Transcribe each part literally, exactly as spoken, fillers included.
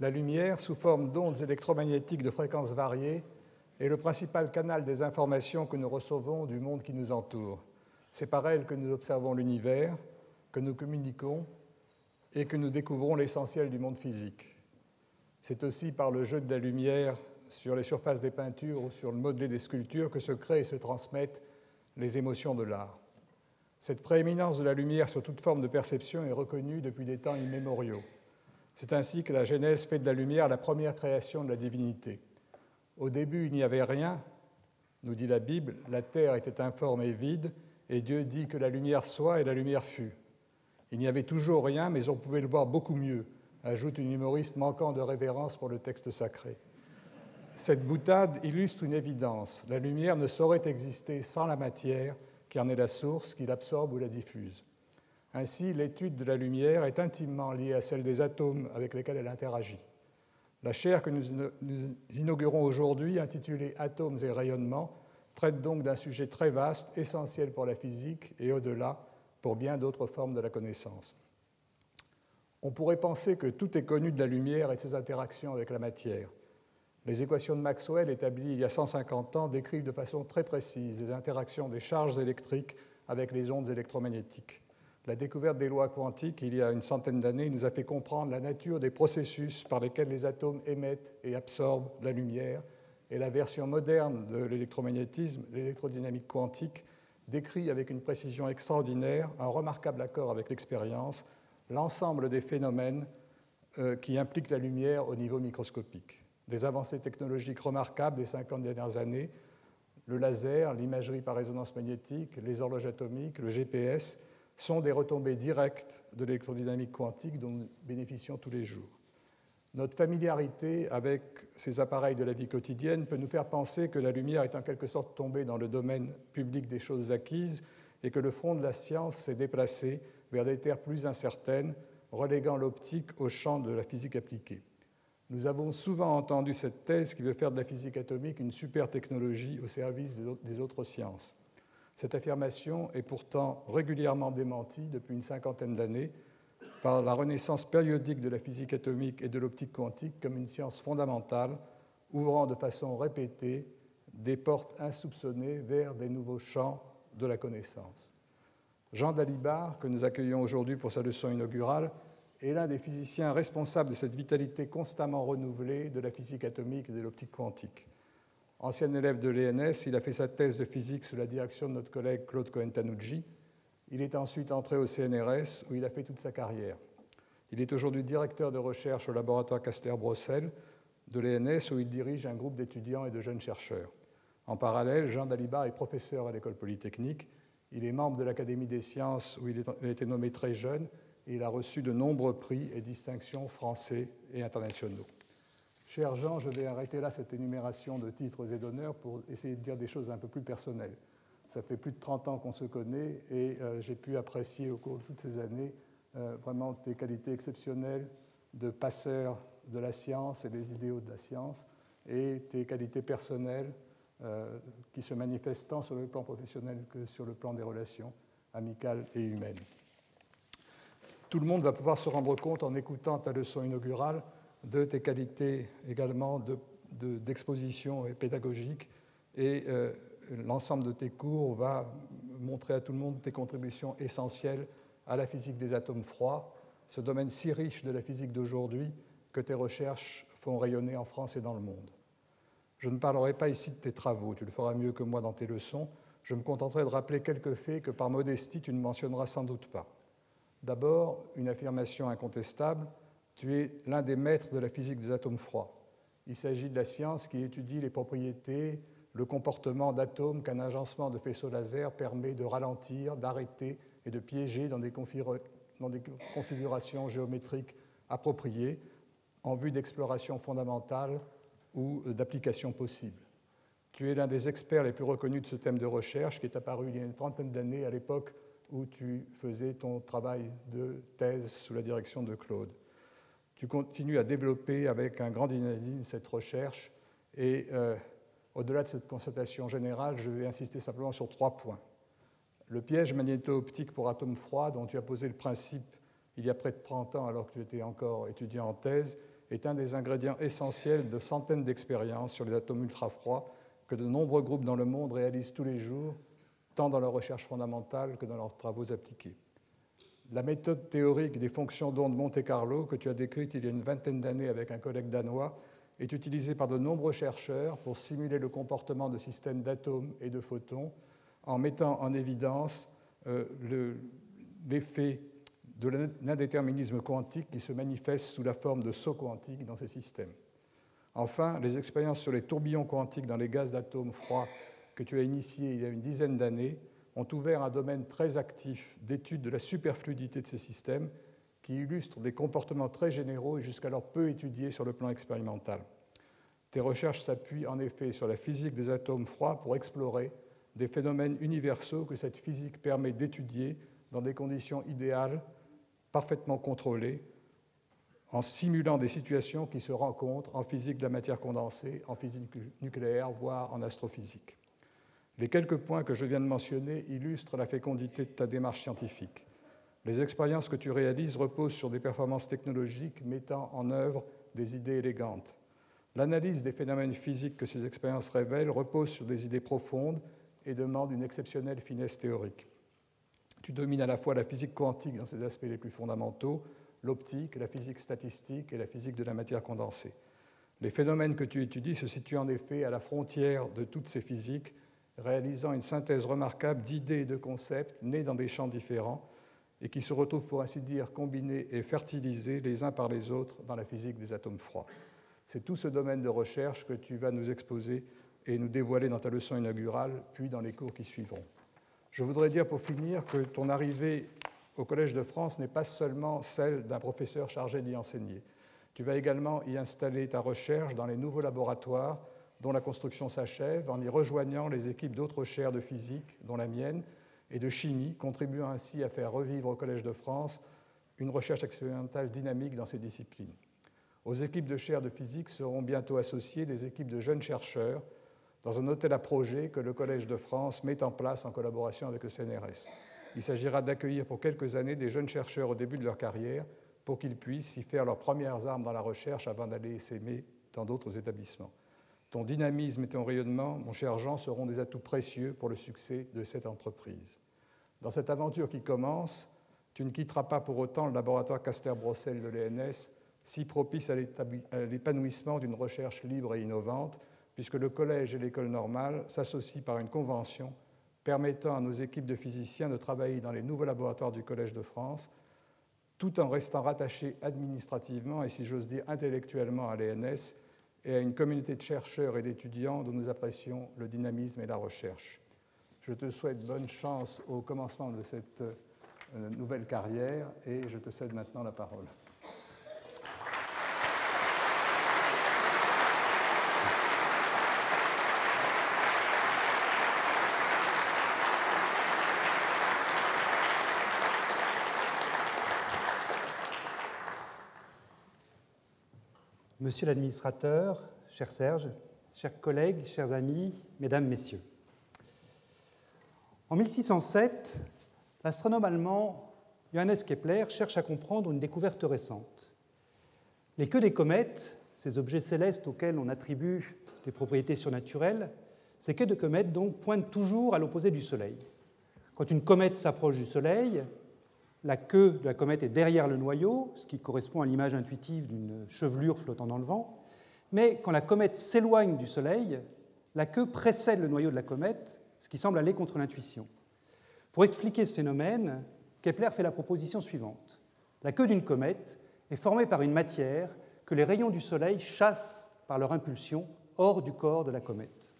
La lumière, sous forme d'ondes électromagnétiques de fréquences variées, est le principal canal des informations que nous recevons du monde qui nous entoure. C'est par elle que nous observons l'univers, que nous communiquons et que nous découvrons l'essentiel du monde physique. C'est aussi par le jeu de la lumière sur les surfaces des peintures ou sur le modelé des sculptures que se créent et se transmettent les émotions de l'art. Cette prééminence de la lumière sur toute forme de perception est reconnue depuis des temps immémoriaux. C'est ainsi que la Genèse fait de la lumière la première création de la divinité. Au début, il n'y avait rien, nous dit la Bible, la terre était informe et vide, et Dieu dit que la lumière soit et la lumière fut. Il n'y avait toujours rien, mais on pouvait le voir beaucoup mieux, ajoute une humoriste manquant de révérence pour le texte sacré. Cette boutade illustre une évidence. La lumière ne saurait exister sans la matière, qui en est la source, qui l'absorbe ou la diffuse. Ainsi, l'étude de la lumière est intimement liée à celle des atomes avec lesquels elle interagit. La chaire que nous inaugurons aujourd'hui, intitulée « Atomes et rayonnement », traite donc d'un sujet très vaste, essentiel pour la physique et au-delà, pour bien d'autres formes de la connaissance. On pourrait penser que tout est connu de la lumière et de ses interactions avec la matière. Les équations de Maxwell, établies il y a cent cinquante ans, décrivent de façon très précise les interactions des charges électriques avec les ondes électromagnétiques. La découverte des lois quantiques, il y a une centaine d'années, nous a fait comprendre la nature des processus par lesquels les atomes émettent et absorbent la lumière, et la version moderne de l'électromagnétisme, l'électrodynamique quantique, décrit avec une précision extraordinaire, en remarquable accord avec l'expérience, l'ensemble des phénomènes euh, qui impliquent la lumière au niveau microscopique. Des avancées technologiques remarquables des cinquante dernières années, le laser, l'imagerie par résonance magnétique, les horloges atomiques, le G P S, sont des retombées directes de l'électrodynamique quantique dont nous bénéficions tous les jours. Notre familiarité avec ces appareils de la vie quotidienne peut nous faire penser que la lumière est en quelque sorte tombée dans le domaine public des choses acquises et que le front de la science s'est déplacé vers des terres plus incertaines, reléguant l'optique au champ de la physique appliquée. Nous avons souvent entendu cette thèse qui veut faire de la physique atomique une super technologie au service des autres sciences. Cette affirmation est pourtant régulièrement démentie depuis une cinquantaine d'années par la renaissance périodique de la physique atomique et de l'optique quantique comme une science fondamentale, ouvrant de façon répétée des portes insoupçonnées vers des nouveaux champs de la connaissance. Jean Dalibard, que nous accueillons aujourd'hui pour sa leçon inaugurale, est l'un des physiciens responsables de cette vitalité constamment renouvelée de la physique atomique et de l'optique quantique. Ancien élève de l'E N S, il a fait sa thèse de physique sous la direction de notre collègue Claude Cohen-Tanucci. Il est ensuite entré au C N R S, où il a fait toute sa carrière. Il est aujourd'hui directeur de recherche au laboratoire Caster-Brossel de l'E N S, où il dirige un groupe d'étudiants et de jeunes chercheurs. En parallèle, Jean Dalibard est professeur à l'École polytechnique. Il est membre de l'Académie des sciences, où il a été nommé très jeune, et il a reçu de nombreux prix et distinctions français et internationaux. Cher Jean, je vais arrêter là cette énumération de titres et d'honneurs pour essayer de dire des choses un peu plus personnelles. Ça fait plus de trente ans qu'on se connaît et euh, j'ai pu apprécier au cours de toutes ces années euh, vraiment tes qualités exceptionnelles de passeur de la science et des idéaux de la science et tes qualités personnelles euh, qui se manifestent tant sur le plan professionnel que sur le plan des relations amicales et humaines. Tout le monde va pouvoir se rendre compte en écoutant ta leçon inaugurale de tes qualités également de, de, d'exposition et pédagogique et euh, l'ensemble de tes cours va montrer à tout le monde tes contributions essentielles à la physique des atomes froids, ce domaine si riche de la physique d'aujourd'hui que tes recherches font rayonner en France et dans le monde. Je ne parlerai pas ici de tes travaux, tu le feras mieux que moi dans tes leçons. Je me contenterai de rappeler quelques faits que par modestie tu ne mentionneras sans doute pas. D'abord, une affirmation incontestable, tu es l'un des maîtres de la physique des atomes froids. Il s'agit de la science qui étudie les propriétés, le comportement d'atomes qu'un agencement de faisceaux laser permet de ralentir, d'arrêter et de piéger dans des, configura- dans des configurations géométriques appropriées en vue d'exploration fondamentale ou d'application possible. Tu es l'un des experts les plus reconnus de ce thème de recherche qui est apparu il y a une trentaine d'années à l'époque où tu faisais ton travail de thèse sous la direction de Claude. Tu continues à développer avec un grand dynamisme cette recherche et euh, au-delà de cette constatation générale, je vais insister simplement sur trois points. Le piège magnéto-optique pour atomes froids dont tu as posé le principe il y a près de trente ans alors que tu étais encore étudiant en thèse est un des ingrédients essentiels de centaines d'expériences sur les atomes ultra-froids que de nombreux groupes dans le monde réalisent tous les jours, tant dans leurs recherches fondamentales que dans leurs travaux appliqués. La méthode théorique des fonctions d'onde Monte-Carlo, que tu as décrite il y a une vingtaine d'années avec un collègue danois, est utilisée par de nombreux chercheurs pour simuler le comportement de systèmes d'atomes et de photons en mettant en évidence euh, le, l'effet de l'indéterminisme quantique qui se manifeste sous la forme de sauts quantiques dans ces systèmes. Enfin, les expériences sur les tourbillons quantiques dans les gaz d'atomes froids que tu as initiées il y a une dizaine d'années ont ouvert un domaine très actif d'étude de la superfluidité de ces systèmes qui illustre des comportements très généraux et jusqu'alors peu étudiés sur le plan expérimental. Tes recherches s'appuient en effet sur la physique des atomes froids pour explorer des phénomènes universaux que cette physique permet d'étudier dans des conditions idéales, parfaitement contrôlées, en simulant des situations qui se rencontrent en physique de la matière condensée, en physique nucléaire, voire en astrophysique. Les quelques points que je viens de mentionner illustrent la fécondité de ta démarche scientifique. Les expériences que tu réalises reposent sur des performances technologiques mettant en œuvre des idées élégantes. L'analyse des phénomènes physiques que ces expériences révèlent repose sur des idées profondes et demande une exceptionnelle finesse théorique. Tu domines à la fois la physique quantique dans ses aspects les plus fondamentaux, l'optique, la physique statistique et la physique de la matière condensée. Les phénomènes que tu étudies se situent en effet à la frontière de toutes ces physiques, réalisant une synthèse remarquable d'idées et de concepts nés dans des champs différents et qui se retrouvent pour ainsi dire combinés et fertilisés les uns par les autres dans la physique des atomes froids. C'est tout ce domaine de recherche que tu vas nous exposer et nous dévoiler dans ta leçon inaugurale, puis dans les cours qui suivront. Je voudrais dire pour finir que ton arrivée au Collège de France n'est pas seulement celle d'un professeur chargé d'y enseigner. Tu vas également y installer ta recherche dans les nouveaux laboratoires dont la construction s'achève, en y rejoignant les équipes d'autres chaires de physique, dont la mienne, et de chimie, contribuant ainsi à faire revivre au Collège de France une recherche expérimentale dynamique dans ces disciplines. Aux équipes de chaires de physique seront bientôt associées des équipes de jeunes chercheurs dans un hôtel à projet que le Collège de France met en place en collaboration avec le C N R S. Il s'agira d'accueillir pour quelques années des jeunes chercheurs au début de leur carrière pour qu'ils puissent y faire leurs premières armes dans la recherche avant d'aller s'aimer dans d'autres établissements. Ton dynamisme et ton rayonnement, mon cher Jean, seront des atouts précieux pour le succès de cette entreprise. Dans cette aventure qui commence, tu ne quitteras pas pour autant le laboratoire Caster-Brossel de l'E N S, si propice à l'épanouissement d'une recherche libre et innovante, puisque le collège et l'école normale s'associent par une convention permettant à nos équipes de physiciens de travailler dans les nouveaux laboratoires du Collège de France, tout en restant rattachés administrativement et, si j'ose dire, intellectuellement à l'E N S et à une communauté de chercheurs et d'étudiants dont nous apprécions le dynamisme et la recherche. Je te souhaite bonne chance au commencement de cette euh, nouvelle carrière et je te cède maintenant la parole. Monsieur l'administrateur, cher Serge, chers collègues, chers amis, mesdames, messieurs. En mille six cent sept, l'astronome allemand Johannes Kepler cherche à comprendre une découverte récente. Les queues des comètes, ces objets célestes auxquels on attribue des propriétés surnaturelles, ces queues de comètes donc pointent toujours à l'opposé du Soleil. Quand une comète s'approche du Soleil, la queue de la comète est derrière le noyau, ce qui correspond à l'image intuitive d'une chevelure flottant dans le vent. Mais quand la comète s'éloigne du Soleil, la queue précède le noyau de la comète, ce qui semble aller contre l'intuition. Pour expliquer ce phénomène, Kepler fait la proposition suivante. La queue d'une comète est formée par une matière que les rayons du Soleil chassent par leur impulsion hors du corps de la comète.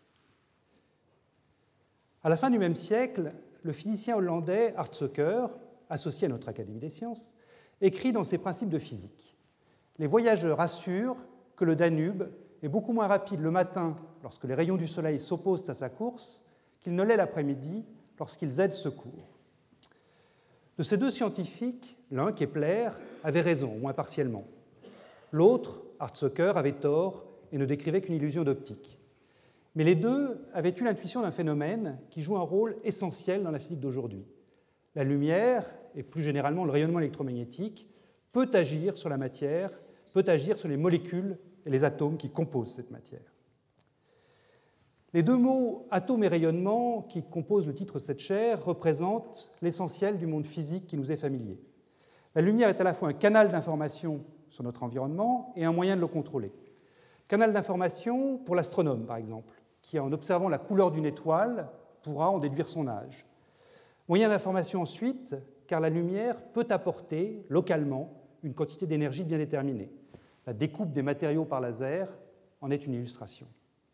À la fin du même siècle, le physicien hollandais Aartsekker, associé à notre Académie des sciences, écrit dans ses principes de physique. Les voyageurs assurent que le Danube est beaucoup moins rapide le matin lorsque les rayons du soleil s'opposent à sa course qu'il ne l'est l'après-midi lorsqu'ils aident secours. De ces deux scientifiques, l'un, Kepler, avait raison, au moins partiellement. L'autre, Aartsekker, avait tort et ne décrivait qu'une illusion d'optique. Mais les deux avaient eu l'intuition d'un phénomène qui joue un rôle essentiel dans la physique d'aujourd'hui. La lumière, et plus généralement le rayonnement électromagnétique, peut agir sur la matière peut agir sur les molécules et les atomes qui composent cette matière. Les deux mots atome et rayonnement qui composent le titre de cette chaire représentent l'essentiel du monde physique qui nous est familier. La lumière est à la fois un canal d'information sur notre environnement et un moyen de le contrôler. Canal d'information pour l'astronome, par exemple, qui, en observant la couleur d'une étoile, pourra en déduire son âge. Moyen d'information ensuite, car la lumière peut apporter localement une quantité d'énergie bien déterminée. La découpe des matériaux par laser en est une illustration.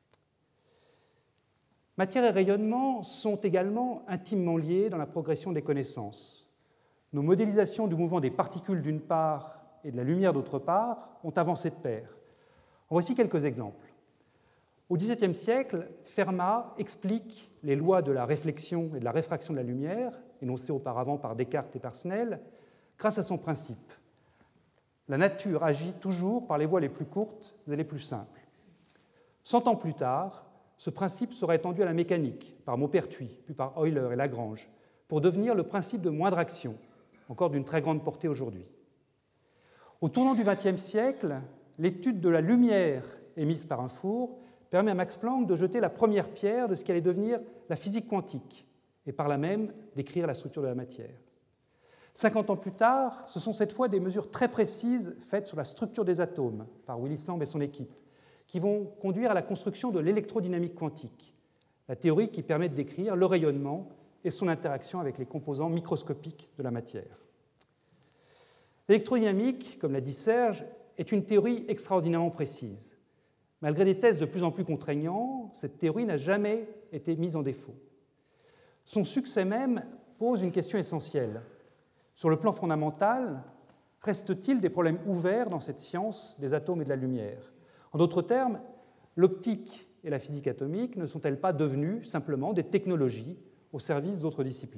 Matière et rayonnement sont également intimement liés dans la progression des connaissances. Nos modélisations du mouvement des particules d'une part et de la lumière d'autre part ont avancé de pair. En voici quelques exemples. Au dix-septième siècle, Fermat explique les lois de la réflexion et de la réfraction de la lumière, énoncées auparavant par Descartes et par Snell, grâce à son principe. La nature agit toujours par les voies les plus courtes et les plus simples. Cent ans plus tard, ce principe sera étendu à la mécanique, par Maupertuis, puis par Euler et Lagrange, pour devenir le principe de moindre action, encore d'une très grande portée aujourd'hui. Au tournant du vingtième siècle, l'étude de la lumière émise par un four permet à Max Planck de jeter la première pierre de ce qui allait devenir la physique quantique, et par là même d'écrire la structure de la matière. Cinquante ans plus tard, ce sont cette fois des mesures très précises faites sur la structure des atomes par Willis Lamb et son équipe, qui vont conduire à la construction de l'électrodynamique quantique, la théorie qui permet de décrire le rayonnement et son interaction avec les composants microscopiques de la matière. L'électrodynamique, comme l'a dit Serge, est une théorie extraordinairement précise. Malgré des tests de plus en plus contraignants, cette théorie n'a jamais été mise en défaut. Son succès même pose une question essentielle. Sur le plan fondamental, reste-t-il des problèmes ouverts dans cette science des atomes et de la lumière ? En d'autres termes, l'optique et la physique atomique ne sont-elles pas devenues simplement des technologies au service d'autres disciplines ?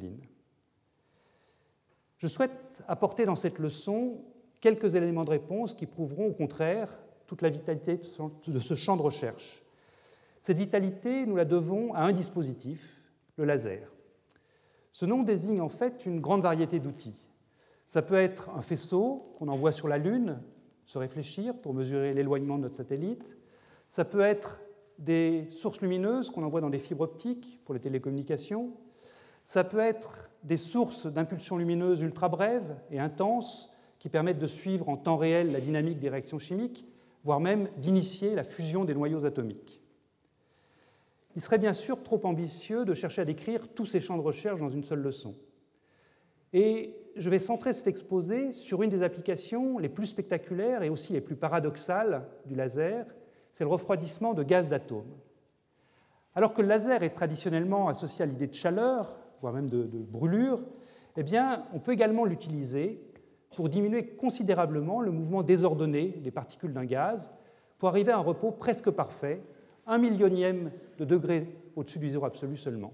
Je souhaite apporter dans cette leçon quelques éléments de réponse qui prouveront au contraire toute la vitalité de ce champ de recherche. Cette vitalité, nous la devons à un dispositif, le laser. Ce nom désigne en fait une grande variété d'outils. Ça peut être un faisceau qu'on envoie sur la Lune se réfléchir pour mesurer l'éloignement de notre satellite. Ça peut être des sources lumineuses qu'on envoie dans des fibres optiques pour les télécommunications. Ça peut être des sources d'impulsions lumineuses ultra brèves et intenses qui permettent de suivre en temps réel la dynamique des réactions chimiques, voire même d'initier la fusion des noyaux atomiques. Il serait bien sûr trop ambitieux de chercher à décrire tous ces champs de recherche dans une seule leçon. Et je vais centrer cet exposé sur une des applications les plus spectaculaires et aussi les plus paradoxales du laser, c'est le refroidissement de gaz d'atomes. Alors que le laser est traditionnellement associé à l'idée de chaleur, voire même de, de brûlure, eh bien, on peut également l'utiliser pour diminuer considérablement le mouvement désordonné des particules d'un gaz, pour arriver à un repos presque parfait, un millionième de degré au-dessus du zéro absolu seulement.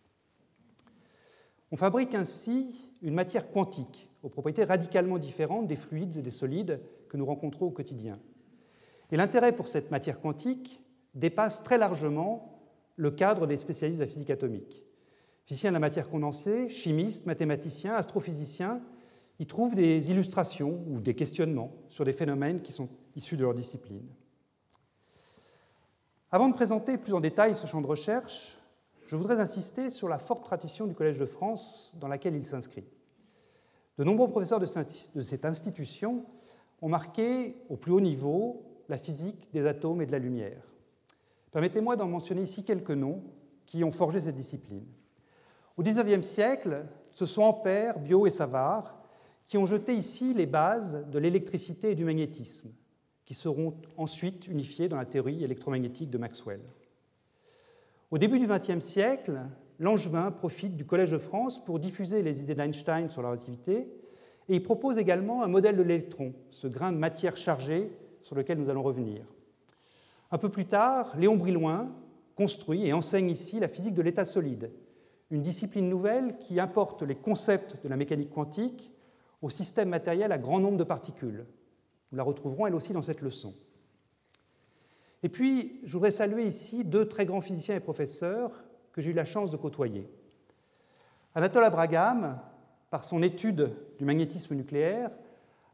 On fabrique ainsi une matière quantique aux propriétés radicalement différentes des fluides et des solides que nous rencontrons au quotidien. Et l'intérêt pour cette matière quantique dépasse très largement le cadre des spécialistes de la physique atomique. Physiciens de la matière condensée, chimistes, mathématiciens, astrophysiciens y trouvent des illustrations ou des questionnements sur des phénomènes qui sont issus de leur discipline. Avant de présenter plus en détail ce champ de recherche, je voudrais insister sur la forte tradition du Collège de France dans laquelle il s'inscrit. De nombreux professeurs de cette institution ont marqué au plus haut niveau la physique des atomes et de la lumière. Permettez-moi d'en mentionner ici quelques noms qui ont forgé cette discipline. Au dix-neuvième siècle, ce sont Ampère, Biot et Savart qui ont jeté ici les bases de l'électricité et du magnétisme, qui seront ensuite unifiées dans la théorie électromagnétique de Maxwell. Au début du vingtième siècle, Langevin profite du Collège de France pour diffuser les idées d'Einstein sur la relativité et il propose également un modèle de l'électron, ce grain de matière chargée sur lequel nous allons revenir. Un peu plus tard, Léon Brillouin construit et enseigne ici la physique de l'état solide, une discipline nouvelle qui importe les concepts de la mécanique quantique au système matériel à grand nombre de particules. Nous la retrouverons elle aussi dans cette leçon. Et puis, je voudrais saluer ici deux très grands physiciens et professeurs que j'ai eu la chance de côtoyer. Anatole Abraham, par son étude du magnétisme nucléaire,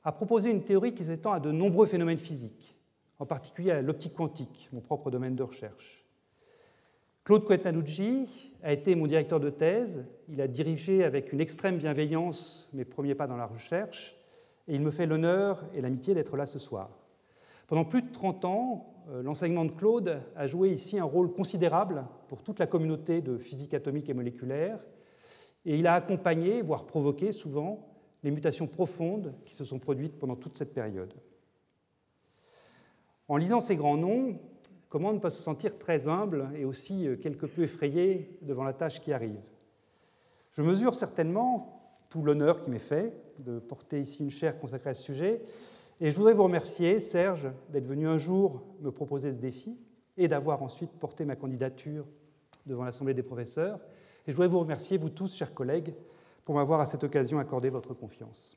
a proposé une théorie qui s'étend à de nombreux phénomènes physiques, en particulier à l'optique quantique, mon propre domaine de recherche. Claude Coetanucci a été mon directeur de thèse. Il a dirigé avec une extrême bienveillance mes premiers pas dans la recherche, et il me fait l'honneur et l'amitié d'être là ce soir. Pendant plus de trente ans, l'enseignement de Claude a joué ici un rôle considérable pour toute la communauté de physique atomique et moléculaire, et il a accompagné, voire provoqué souvent, les mutations profondes qui se sont produites pendant toute cette période. En lisant ces grands noms, comment ne pas se sentir très humble et aussi quelque peu effrayé devant la tâche qui arrive. Je mesure certainement tout l'honneur qui m'est fait de porter ici une chaire consacrée à ce sujet, et je voudrais vous remercier, Serge, d'être venu un jour me proposer ce défi et d'avoir ensuite porté ma candidature devant l'Assemblée des professeurs. Et je voudrais vous remercier, vous tous, chers collègues, pour m'avoir à cette occasion accordé votre confiance.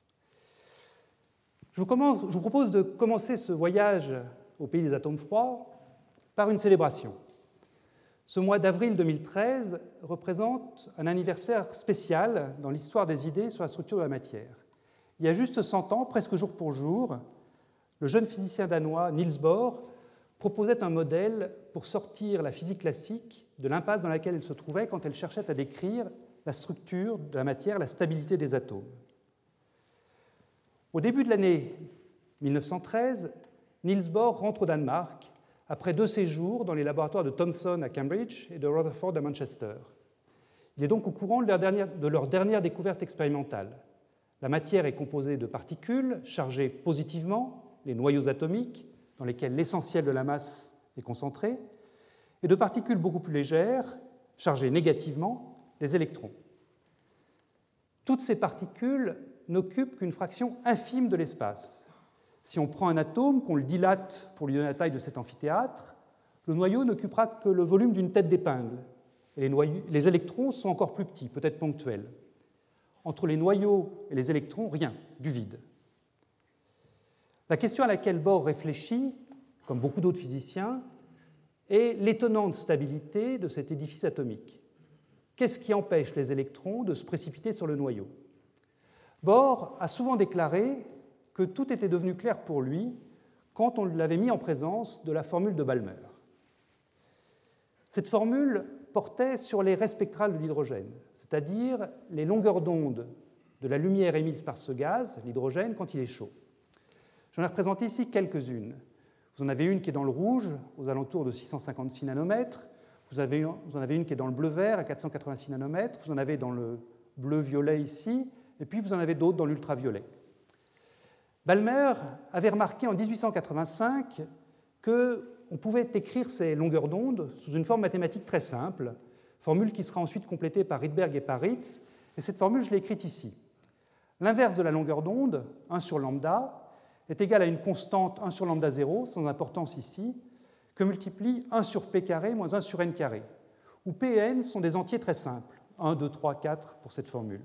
Je vous, commence, je vous propose de commencer ce voyage au pays des atomes froids par une célébration. Ce mois d'avril deux mille treize représente un anniversaire spécial dans l'histoire des idées sur la structure de la matière. Il y a juste cent ans, presque jour pour jour, le jeune physicien danois Niels Bohr proposait un modèle pour sortir la physique classique de l'impasse dans laquelle elle se trouvait quand elle cherchait à décrire la structure de la matière, la stabilité des atomes. Au début de l'année mille neuf cent treize, Niels Bohr rentre au Danemark après deux séjours dans les laboratoires de Thomson à Cambridge et de Rutherford à Manchester. Il est donc au courant de leur dernière, de leur dernière découverte expérimentale. La matière est composée de particules chargées positivement, les noyaux atomiques, dans lesquels l'essentiel de la masse est concentré, et de particules beaucoup plus légères, chargées négativement, les électrons. Toutes ces particules n'occupent qu'une fraction infime de l'espace. Si on prend un atome, qu'on le dilate pour lui donner la taille de cet amphithéâtre, le noyau n'occupera que le volume d'une tête d'épingle. Et les, noyaux, les électrons sont encore plus petits, peut-être ponctuels. Entre les noyaux et les électrons, rien, du vide. La question à laquelle Bohr réfléchit, comme beaucoup d'autres physiciens, est l'étonnante stabilité de cet édifice atomique. Qu'est-ce qui empêche les électrons de se précipiter sur le noyau ? Bohr a souvent déclaré que tout était devenu clair pour lui quand on l'avait mis en présence de la formule de Balmer. Cette formule portait sur les raies spectrales de l'hydrogène, c'est-à-dire les longueurs d'onde de la lumière émise par ce gaz, l'hydrogène, quand il est chaud. J'en ai représenté ici quelques-unes. Vous en avez une qui est dans le rouge, aux alentours de six cent cinquante-six nanomètres. Vous, avez, vous en avez une qui est dans le bleu-vert, à quatre cent quatre-vingt-six nanomètres. Vous en avez dans le bleu-violet ici. Et puis vous en avez d'autres dans l'ultraviolet. Balmer avait remarqué en dix-huit cent quatre-vingt-cinq qu'on pouvait écrire ces longueurs d'onde sous une forme mathématique très simple, formule qui sera ensuite complétée par Rydberg et par Ritz. Et cette formule, je l'ai écrite ici. L'inverse de la longueur d'onde, un sur lambda, est égal à une constante un sur lambda zéro, sans importance ici, que multiplie un sur p carré moins un sur n carré, où p et n sont des entiers très simples, un, deux, trois, quatre pour cette formule.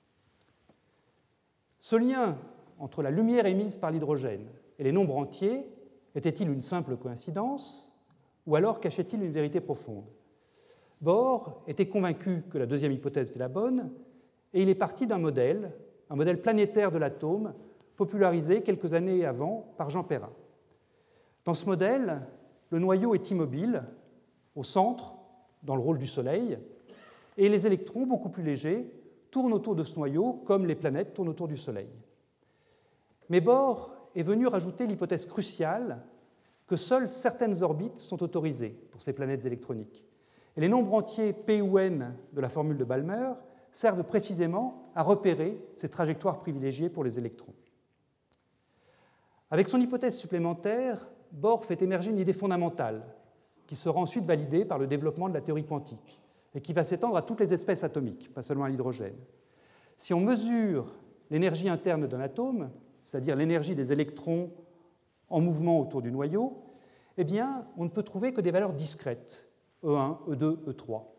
Ce lien entre la lumière émise par l'hydrogène et les nombres entiers était-il une simple coïncidence, ou alors cachait-il une vérité profonde ? Bohr était convaincu que la deuxième hypothèse était la bonne, et il est parti d'un modèle, un modèle planétaire de l'atome, popularisé quelques années avant par Jean Perrin. Dans ce modèle, le noyau est immobile, au centre, dans le rôle du Soleil, et les électrons, beaucoup plus légers, tournent autour de ce noyau comme les planètes tournent autour du Soleil. Mais Bohr est venu rajouter l'hypothèse cruciale que seules certaines orbites sont autorisées pour ces planètes électroniques. Et les nombres entiers p ou n de la formule de Balmer servent précisément à repérer ces trajectoires privilégiées pour les électrons. Avec son hypothèse supplémentaire, Bohr fait émerger une idée fondamentale qui sera ensuite validée par le développement de la théorie quantique et qui va s'étendre à toutes les espèces atomiques, pas seulement à l'hydrogène. Si on mesure l'énergie interne d'un atome, c'est-à-dire l'énergie des électrons en mouvement autour du noyau, eh bien, on ne peut trouver que des valeurs discrètes, E un, E deux, E trois.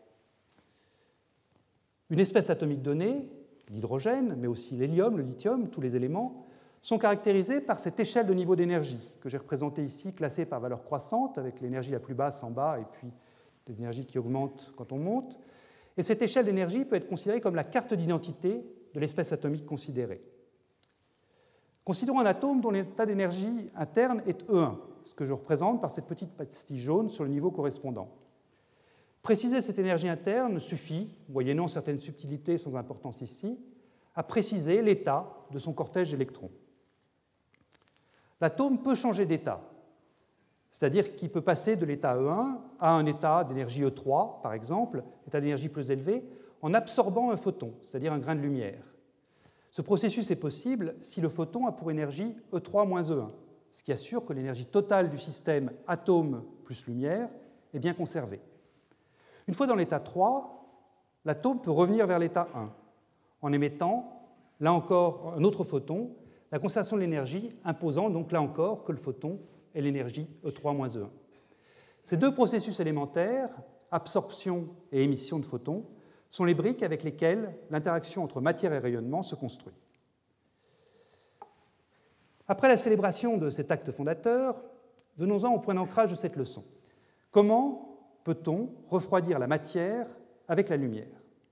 Une espèce atomique donnée, l'hydrogène, mais aussi l'hélium, le lithium, tous les éléments, sont caractérisés par cette échelle de niveau d'énergie que j'ai représentée ici, classée par valeur croissante, avec l'énergie la plus basse en bas et puis les énergies qui augmentent quand on monte. Et cette échelle d'énergie peut être considérée comme la carte d'identité de l'espèce atomique considérée. Considérons un atome dont l'état d'énergie interne est E un, ce que je représente par cette petite pastille jaune sur le niveau correspondant. Préciser cette énergie interne suffit, moyennant certaines subtilités sans importance ici, à préciser l'état de son cortège d'électrons. L'atome peut changer d'état, c'est-à-dire qu'il peut passer de l'état E un à un état d'énergie E trois, par exemple, état d'énergie plus élevé, en absorbant un photon, c'est-à-dire un grain de lumière. Ce processus est possible si le photon a pour énergie E trois moins E un, ce qui assure que l'énergie totale du système atome plus lumière est bien conservée. Une fois dans l'état trois, l'atome peut revenir vers l'état un, en émettant, là encore, un autre photon, la conservation de l'énergie imposant donc là encore que le photon ait l'énergie E trois moins E un. Ces deux processus élémentaires, absorption et émission de photons, sont les briques avec lesquelles l'interaction entre matière et rayonnement se construit. Après la célébration de cet acte fondateur, venons-en au point d'ancrage de cette leçon. Comment peut-on refroidir la matière avec la lumière?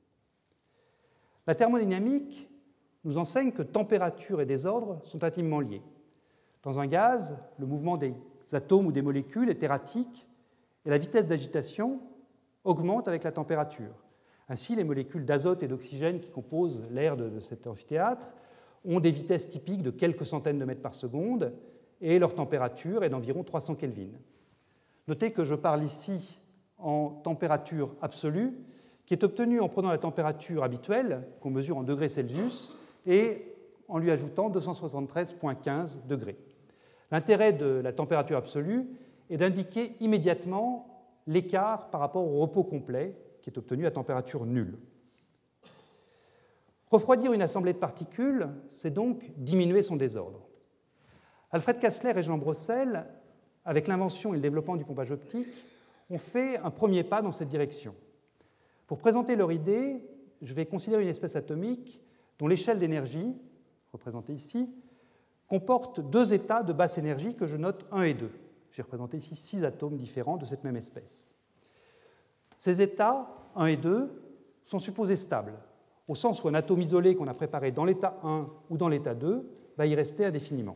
La thermodynamique nous enseigne que température et désordre sont intimement liés. Dans un gaz, le mouvement des atomes ou des molécules est erratique et la vitesse d'agitation augmente avec la température. Ainsi, les molécules d'azote et d'oxygène qui composent l'air de, de cet amphithéâtre ont des vitesses typiques de quelques centaines de mètres par seconde et leur température est d'environ trois cents Kelvin. Notez que je parle ici en température absolue, qui est obtenue en prenant la température habituelle, qu'on mesure en degrés Celsius, et en lui ajoutant deux cent soixante-treize virgule quinze degrés. L'intérêt de la température absolue est d'indiquer immédiatement l'écart par rapport au repos complet, qui est obtenu à température nulle. Refroidir une assemblée de particules, c'est donc diminuer son désordre. Alfred Kassler et Jean Brossel, avec l'invention et le développement du pompage optique, ont fait un premier pas dans cette direction. Pour présenter leur idée, je vais considérer une espèce atomique dont l'échelle d'énergie, représentée ici, comporte deux états de basse énergie que je note un et deux. J'ai représenté ici six atomes différents de cette même espèce. Ces états, un et deux, sont supposés stables, au sens où un atome isolé qu'on a préparé dans l'état un ou dans l'état deux va y rester indéfiniment.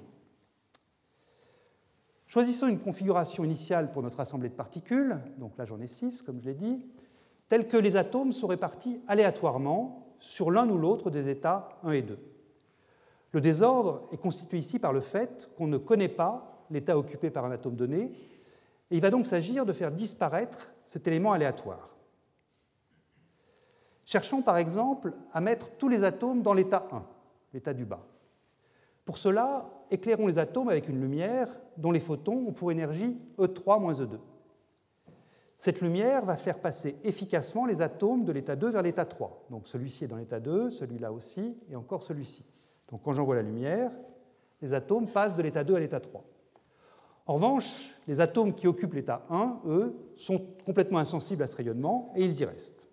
Choisissons une configuration initiale pour notre assemblée de particules, donc là j'en ai six, comme je l'ai dit, telle que les atomes sont répartis aléatoirement sur l'un ou l'autre des états un et deux. Le désordre est constitué ici par le fait qu'on ne connaît pas l'état occupé par un atome donné, et il va donc s'agir de faire disparaître cet élément aléatoire. Cherchons par exemple à mettre tous les atomes dans l'état un, l'état du bas. Pour cela, éclairons les atomes avec une lumière dont les photons ont pour énergie E trois moins E deux. Cette lumière va faire passer efficacement les atomes de l'état deux vers l'état trois. Donc celui-ci est dans l'état deux, celui-là aussi, et encore celui-ci. Donc quand j'envoie la lumière, les atomes passent de l'état deux à l'état trois. En revanche, les atomes qui occupent l'état un, eux, sont complètement insensibles à ce rayonnement et ils y restent.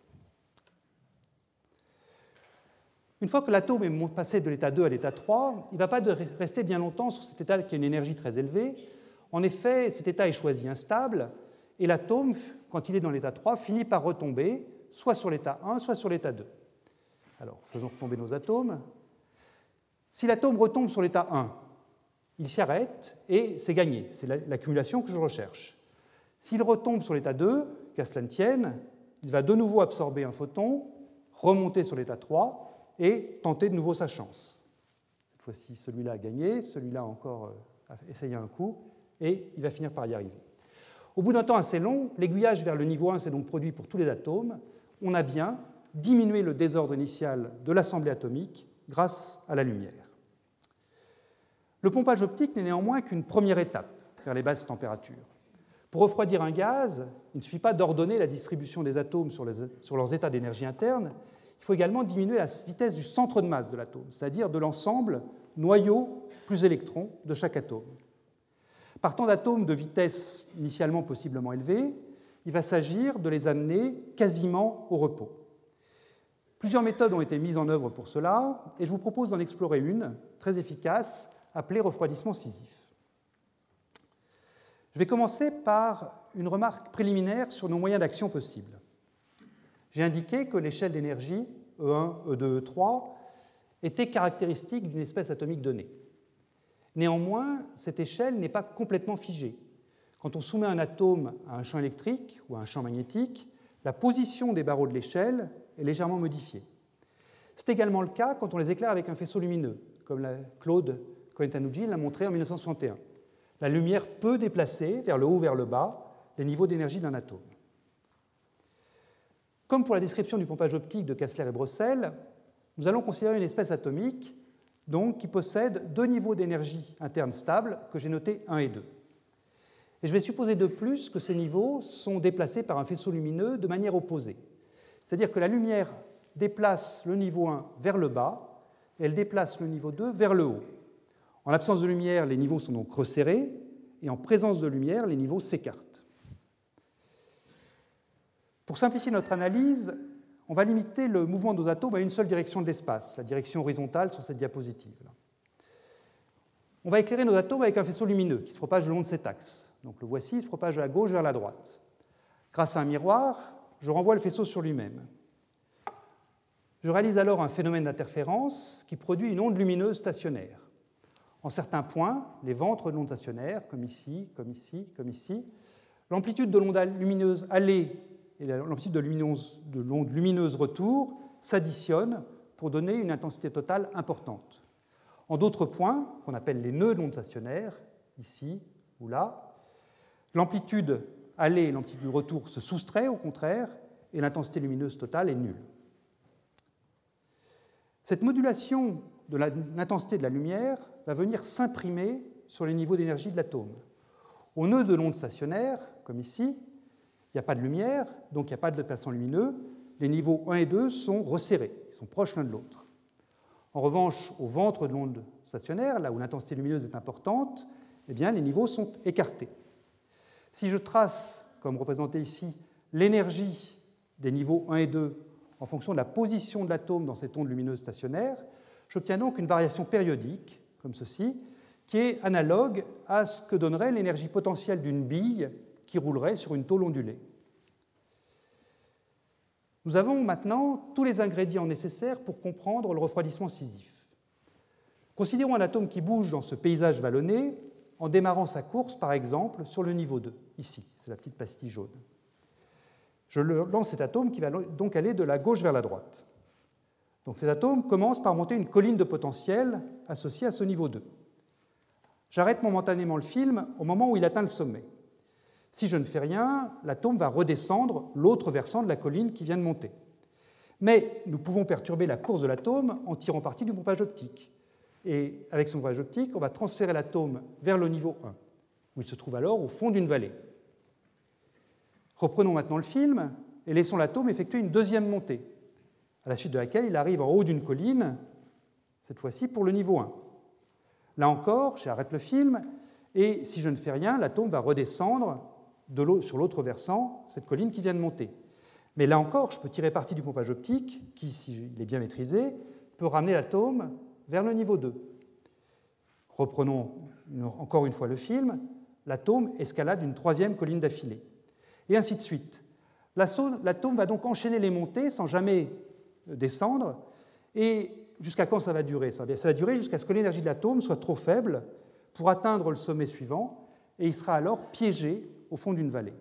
Une fois que l'atome est passé de l'état deux à l'état trois, il ne va pas rester bien longtemps sur cet état qui a une énergie très élevée. En effet, cet état est choisi instable et l'atome, quand il est dans l'état trois, finit par retomber soit sur l'état un, soit sur l'état deux. Alors, faisons retomber nos atomes. Si l'atome retombe sur l'état un, il s'y arrête et c'est gagné, c'est l'accumulation que je recherche. S'il retombe sur l'état deux, qu'à cela ne tienne, il va de nouveau absorber un photon, remonter sur l'état trois et tenter de nouveau sa chance. Cette fois-ci, celui-là a gagné, celui-là a encore essayé un coup, et il va finir par y arriver. Au bout d'un temps assez long, l'aiguillage vers le niveau un s'est donc produit pour tous les atomes. On a bien diminué le désordre initial de l'assemblée atomique grâce à la lumière. Le pompage optique n'est néanmoins qu'une première étape vers les basses températures. Pour refroidir un gaz, il ne suffit pas d'ordonner la distribution des atomes sur, les, sur leurs états d'énergie interne, il faut également diminuer la vitesse du centre de masse de l'atome, c'est-à-dire de l'ensemble noyau plus électrons de chaque atome. Partant d'atomes de vitesse initialement possiblement élevée, il va s'agir de les amener quasiment au repos. Plusieurs méthodes ont été mises en œuvre pour cela, et je vous propose d'en explorer une, très efficace, appelée refroidissement Sisyphe. Je vais commencer par une remarque préliminaire sur nos moyens d'action possibles. J'ai indiqué que l'échelle d'énergie E un, E deux, E trois était caractéristique d'une espèce atomique donnée. Néanmoins, cette échelle n'est pas complètement figée. Quand on soumet un atome à un champ électrique ou à un champ magnétique, la position des barreaux de l'échelle est légèrement modifiée. C'est également le cas quand on les éclaire avec un faisceau lumineux, comme la Claude Cohen-Tanucci l'a montré en mille neuf cent soixante et un. La lumière peut déplacer vers le haut ou vers le bas les niveaux d'énergie d'un atome. Comme pour la description du pompage optique de Kessler et Brossel, nous allons considérer une espèce atomique donc, qui possède deux niveaux d'énergie interne stables que j'ai notés un et deux. Et je vais supposer de plus que ces niveaux sont déplacés par un faisceau lumineux de manière opposée. C'est-à-dire que la lumière déplace le niveau un vers le bas et elle déplace le niveau deux vers le haut. En l'absence de lumière, les niveaux sont donc resserrés et en présence de lumière, les niveaux s'écartent. Pour simplifier notre analyse, on va limiter le mouvement de nos atomes à une seule direction de l'espace, la direction horizontale sur cette diapositive. On va éclairer nos atomes avec un faisceau lumineux qui se propage le long de cet axe. Donc le voici, il se propage de la gauche vers la droite. Grâce à un miroir, je renvoie le faisceau sur lui-même. Je réalise alors un phénomène d'interférence qui produit une onde lumineuse stationnaire. En certains points, les ventres de l'onde stationnaire, comme ici, comme ici, comme ici, l'amplitude de l'onde lumineuse allée et l'amplitude de l'onde lumineuse retour s'additionnent pour donner une intensité totale importante. En d'autres points, qu'on appelle les nœuds de l'onde stationnaire, ici ou là, l'amplitude allée et l'amplitude retour se soustraient au contraire, et l'intensité lumineuse totale est nulle. Cette modulation de l'intensité de la lumière va venir s'imprimer sur les niveaux d'énergie de l'atome. Au nœud de l'onde stationnaire, comme ici, il n'y a pas de lumière, donc il n'y a pas de déplacement lumineux. Les niveaux un et deux sont resserrés, ils sont proches l'un de l'autre. En revanche, au ventre de l'onde stationnaire, là où l'intensité lumineuse est importante, eh bien, les niveaux sont écartés. Si je trace, comme représenté ici, l'énergie des niveaux un et deux en fonction de la position de l'atome dans cette onde lumineuse stationnaire, j'obtiens donc une variation périodique, comme ceci, qui est analogue à ce que donnerait l'énergie potentielle d'une bille qui roulerait sur une tôle ondulée. Nous avons maintenant tous les ingrédients nécessaires pour comprendre le refroidissement scisif. Considérons un atome qui bouge dans ce paysage vallonné en démarrant sa course, par exemple, sur le niveau deux, ici, c'est la petite pastille jaune. Je lance cet atome qui va donc aller de la gauche vers la droite. Donc cet atome commence par monter une colline de potentiel associée à ce niveau deux. J'arrête momentanément le film au moment où il atteint le sommet. Si je ne fais rien, l'atome va redescendre l'autre versant de la colline qui vient de monter. Mais nous pouvons perturber la course de l'atome en tirant parti du pompage optique. Et avec son pompage optique, on va transférer l'atome vers le niveau un, où il se trouve alors au fond d'une vallée. Reprenons maintenant le film et laissons l'atome effectuer une deuxième montée, à la suite de laquelle il arrive en haut d'une colline, cette fois-ci pour le niveau un. Là encore, j'arrête le film, et si je ne fais rien, l'atome va redescendre de sur l'autre versant, cette colline qui vient de monter. Mais là encore, je peux tirer parti du pompage optique, qui, s'il est bien maîtrisé, peut ramener l'atome vers le niveau deux. Reprenons encore une fois le film, l'atome escalade une troisième colline d'affilée. Et ainsi de suite. L'atome va donc enchaîner les montées sans jamais descendre, et jusqu'à quand ça va durer? Ça va durer jusqu'à ce que l'énergie de l'atome soit trop faible pour atteindre le sommet suivant, et il sera alors piégé au fond d'une vallée.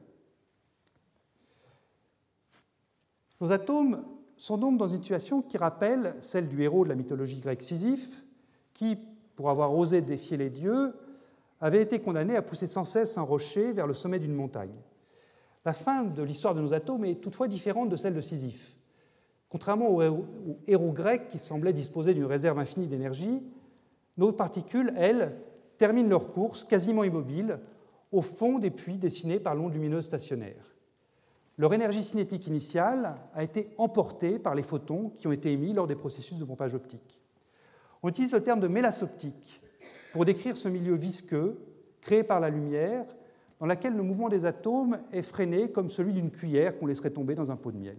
Nos atomes sont donc dans une situation qui rappelle celle du héros de la mythologie grecque Sisyphe, qui, pour avoir osé défier les dieux, avait été condamné à pousser sans cesse un rocher vers le sommet d'une montagne. La fin de l'histoire de nos atomes est toutefois différente de celle de Sisyphe. Contrairement aux héros, aux héros grecs qui semblaient disposer d'une réserve infinie d'énergie, nos particules, elles, terminent leur course quasiment immobiles au fond des puits dessinés par l'onde lumineuse stationnaire. Leur énergie cinétique initiale a été emportée par les photons qui ont été émis lors des processus de pompage optique. On utilise le terme de mélasse optique pour décrire ce milieu visqueux créé par la lumière dans lequel le mouvement des atomes est freiné comme celui d'une cuillère qu'on laisserait tomber dans un pot de miel.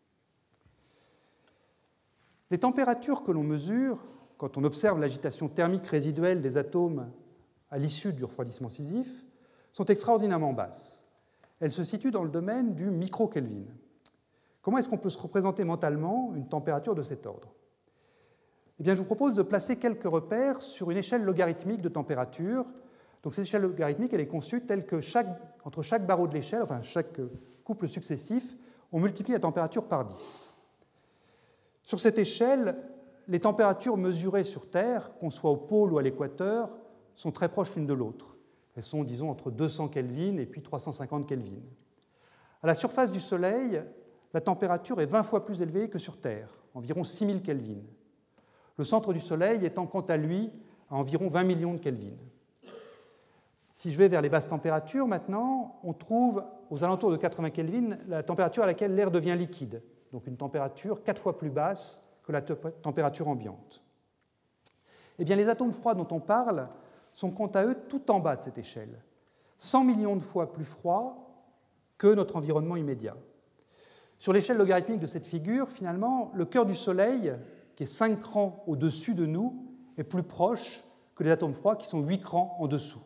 Les températures que l'on mesure quand on observe l'agitation thermique résiduelle des atomes à l'issue du refroidissement Sisyphe sont extraordinairement basses. Elles se situent dans le domaine du micro-Kelvin. Comment est-ce qu'on peut se représenter mentalement une température de cet ordre? Eh bien, je vous propose de placer quelques repères sur une échelle logarithmique de température. Donc, cette échelle logarithmique, elle est conçue telle que chaque, entre chaque barreau de l'échelle, enfin chaque couple successif, on multiplie la température par dix. Sur cette échelle, les températures mesurées sur Terre, qu'on soit au pôle ou à l'équateur, sont très proches l'une de l'autre. Elles sont, disons, entre deux cents Kelvin et puis trois cent cinquante Kelvin. À la surface du Soleil, la température est vingt fois plus élevée que sur Terre, environ six mille Kelvin. Le centre du Soleil étant quant à lui à environ vingt millions de Kelvin. Si je vais vers les basses températures maintenant, on trouve aux alentours de quatre-vingts Kelvin la température à laquelle l'air devient liquide, donc une température quatre fois plus basse que la température ambiante. Eh bien, les atomes froids dont on parle sont quant à eux tout en bas de cette échelle, cent millions de fois plus froids que notre environnement immédiat. Sur l'échelle logarithmique de cette figure, finalement, le cœur du Soleil, qui est cinq crans au-dessus de nous, est plus proche que les atomes froids qui sont huit crans en dessous.